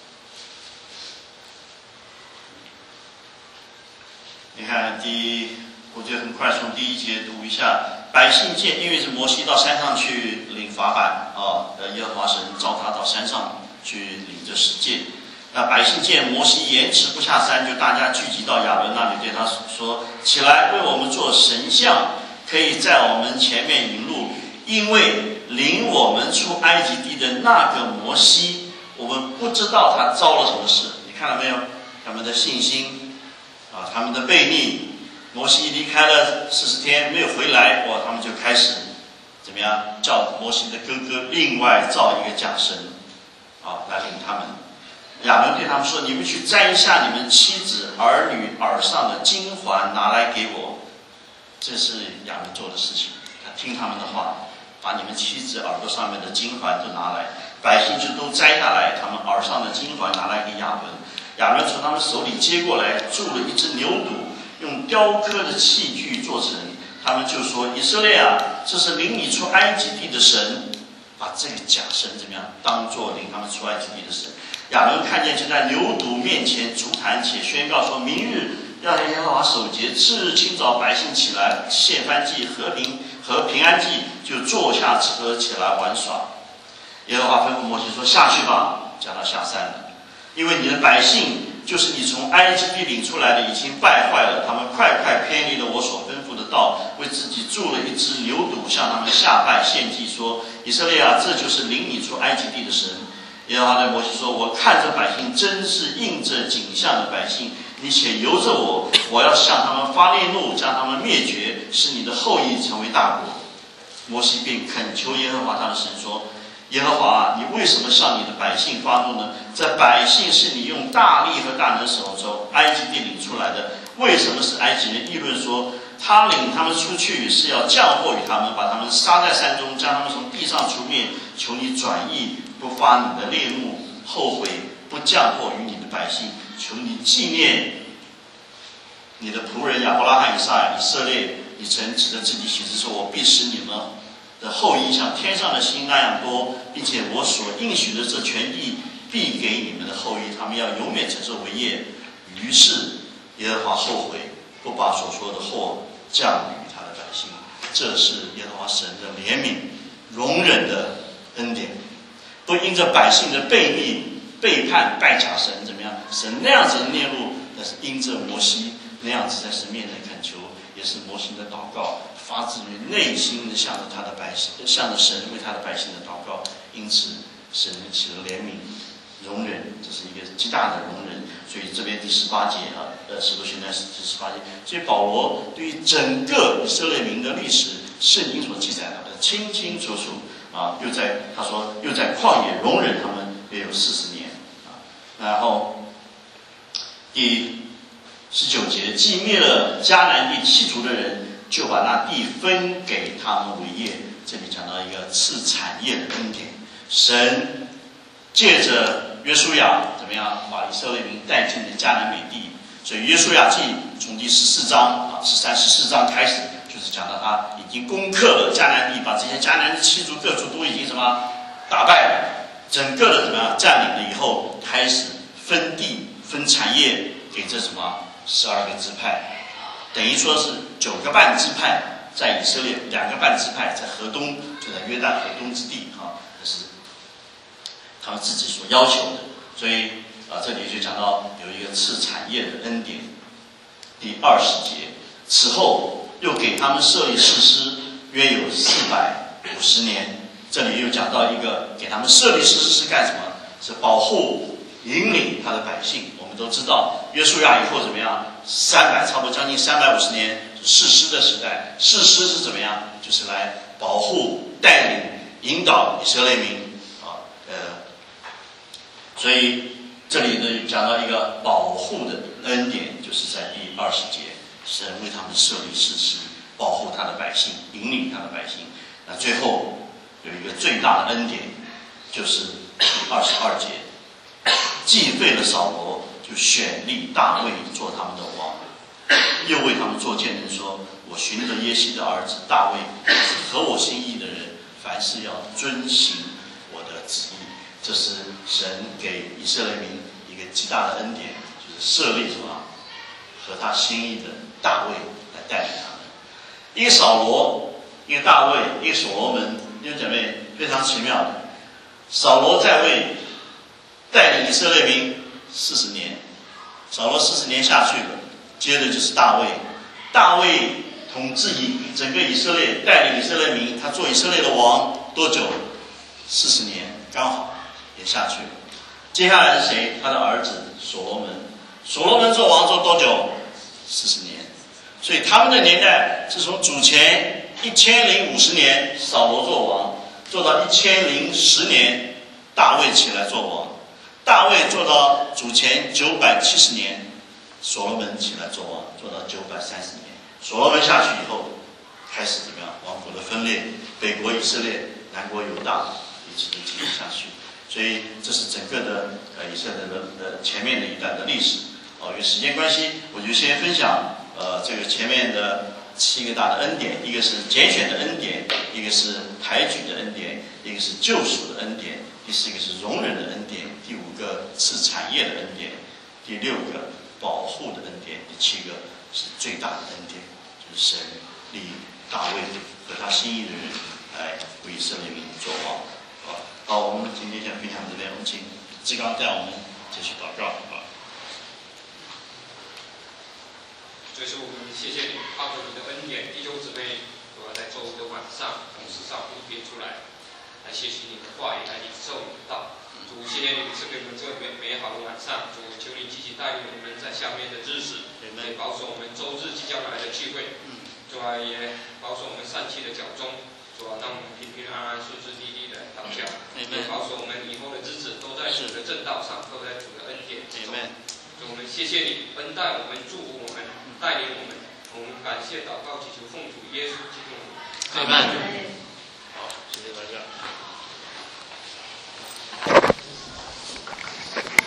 你看第一，我就很快从第一节读一下。百姓见，因为是摩西到山上去领法版啊，呃，耶和华神召他到山上去领这十诫。那百姓见摩西延迟不下山，就大家聚集到亚伦那里，对他说：“起来，为我们做神像，可以在我们前面引路，因为领我们出埃及地的那个摩西，我们不知道他遭了什么事。”你看到没有？他们的信心啊，他们的悖逆摩西离开了四十天没有回来，哇，他们就开始怎么样？叫摩西的哥哥另外造一个假神，啊，来领他们。亚伦对他们说：“你们去摘下你们妻子、儿女耳上的金环，拿来给我。”这是亚伦做的事情。他听他们的话，把你们妻子耳朵上面的金环都拿来，百姓就都摘下来，他们耳上的金环拿来给亚伦。亚伦从他们手里接过来，铸了一只牛犊，用雕刻的器具做成。他们就说：“以色列啊，这是领你出埃及地的神。”把这个假神怎么样当作领他们出埃及地的神。亚伦看见就在牛犊面前筑坛，且宣告说：“明日要在耶和华守节，次日清早百姓起来献燔祭、和平和平安祭，就坐下车起来玩耍。”耶和华吩咐摩西说：“下去吧，叫他下山了，因为你的百姓就是你从埃及地领出来的，已经败坏了，他们快快偏离了我所吩咐的道，为自己铸了一只牛犊，向他们下拜献祭，说：以色列啊，这就是领你出埃及地的神。”耶和华对摩西说：“我看着百姓真是应着景象的百姓，你且由着我，我要向他们发烈怒，将他们灭绝，使你的后裔成为大国。”摩西便恳求耶和华他的神说：“耶和华，你为什么向你的百姓发怒呢？这百姓是你用大力和大能手从埃及地领出来的，为什么是埃及人议论说他领他们出去是要降祸于他们，把他们杀在山中，将他们从地上除灭？求你转意，不发你的烈怒，后悔，不降祸于你的百姓。求你纪念你的仆人亚伯拉罕、以撒、以色列。你曾指着自己起誓说：我必使你们的后裔像天上的星那样多，并且我所应许的这全地必给你们的后裔，他们要永远承受为业。于是耶和华后悔，不把所说的祸降于他的百姓。这是耶和华神的怜悯、容忍的恩典，不因着百姓的悖逆、背叛、拜假神怎么样，神那样子的孽怒，但是因着摩西那样子在神面前恳求，也是摩西的祷告发自于内心的向着他的百姓，向着神为他的百姓的祷告，因此神起了怜悯、容忍，这是一个极大的容忍。所以这边第十八节啊，呃，使徒行传是第十八节。所以保罗对于整个以色列民的历史，圣经所记载的清清楚楚啊，又在他说又在旷野容忍他们约有四十年啊。然后第十九节，既灭了迦南地七族的人，就把那地分给他们为业。这里讲到一个赐产业的恩典，神借着约书亚怎么样把以色列民带进了迦南美地。所以约书亚记从第十四章啊十三十四章开始，就是讲到他已经攻克了迦南地，把这些迦南的七族各族都已经什么打败了，整个的怎么样占领了以后，开始分地分产业给这什么十二个支派，等于说是九个半支派在以色列，两个半支派在河东，就在约旦河东之地啊，这是他们自己所要求的。所以啊，这里就讲到有一个赐产业的恩典。第二十节，此后又给他们设立士师，约有四百五十年。这里又讲到一个给他们设立士师是干什么？是保护、引领他的百姓。我们都知道，约书亚以后怎么样？三百，差不多将近三百五十年，士师的时代。士师是怎么样？就是来保护、带领、引导以色列民啊，呃。所以这里呢讲到一个保护的恩典，就是在第二十节，神为他们设立士师，保护他的百姓，引领他的百姓。那最后有一个最大的恩典，就是第二十二节，既废了扫罗，就选立大卫做他们的王，又为他们做见证说：我寻着耶西的儿子大卫是合我心意的人，凡事要遵行我的旨意。这是神给以色列民一个极大的恩典，就是设立什么合他心意的大卫来带领他们。一个扫罗，一个大卫，一个所罗门，弟兄姐妹，非常奇妙的。扫罗在位带领以色列民四十年，扫罗四十年下去了，接着就是大卫。大卫统治以整个以色列，带领以色列民，他做以色列的王多久？四十年，刚好也下去了。接下来是谁？他的儿子所罗门。所罗门做王做多久？四十年。 所以他们的年代是从主前一千零五十年扫罗做王，做到一千零十年大卫起来做王，大卫做到主前九百七十年，所罗门起来做王，做到九百三十年。所罗门下去以后，开始怎么样？王国的分裂，北国以色列，南国犹大，一直都继续下去。所以这是整个的呃以色列的的前面的一段的历史。哦，因为时间关系，我就先分享呃这个前面的七个大的恩典，一个是拣选的恩典，一个是抬举的恩典，一个是救赎的恩典，第四个是容忍的恩典，第五个是产业的恩典，第六个保护的恩典，第七个是最大的恩典，就是神立大卫和他心意的人来为以色列民做王。好，我们今天先分享这边，我们请志刚带我们继续祷告。 所以说，我们谢谢你，靠着你的恩典，弟兄姊妹，我要在周五的晚上从世上分别出来，来学习你的话语，来领受你的道。主，谢谢你赐给我们这美美好的晚上。主，求你积极带领我们在下面的日子，也保守我们周日即将来的聚会。主啊，也保守我们疝气的脚中。主啊，让我们平平安安、顺顺利利的祷告。也保守我们以后的日子都在主的正道上，都在主的恩典之中。主，我们谢谢你恩待我们，祝福我们，带领我们。我们感谢祷告，祈求奉主耶稣基督。阿门。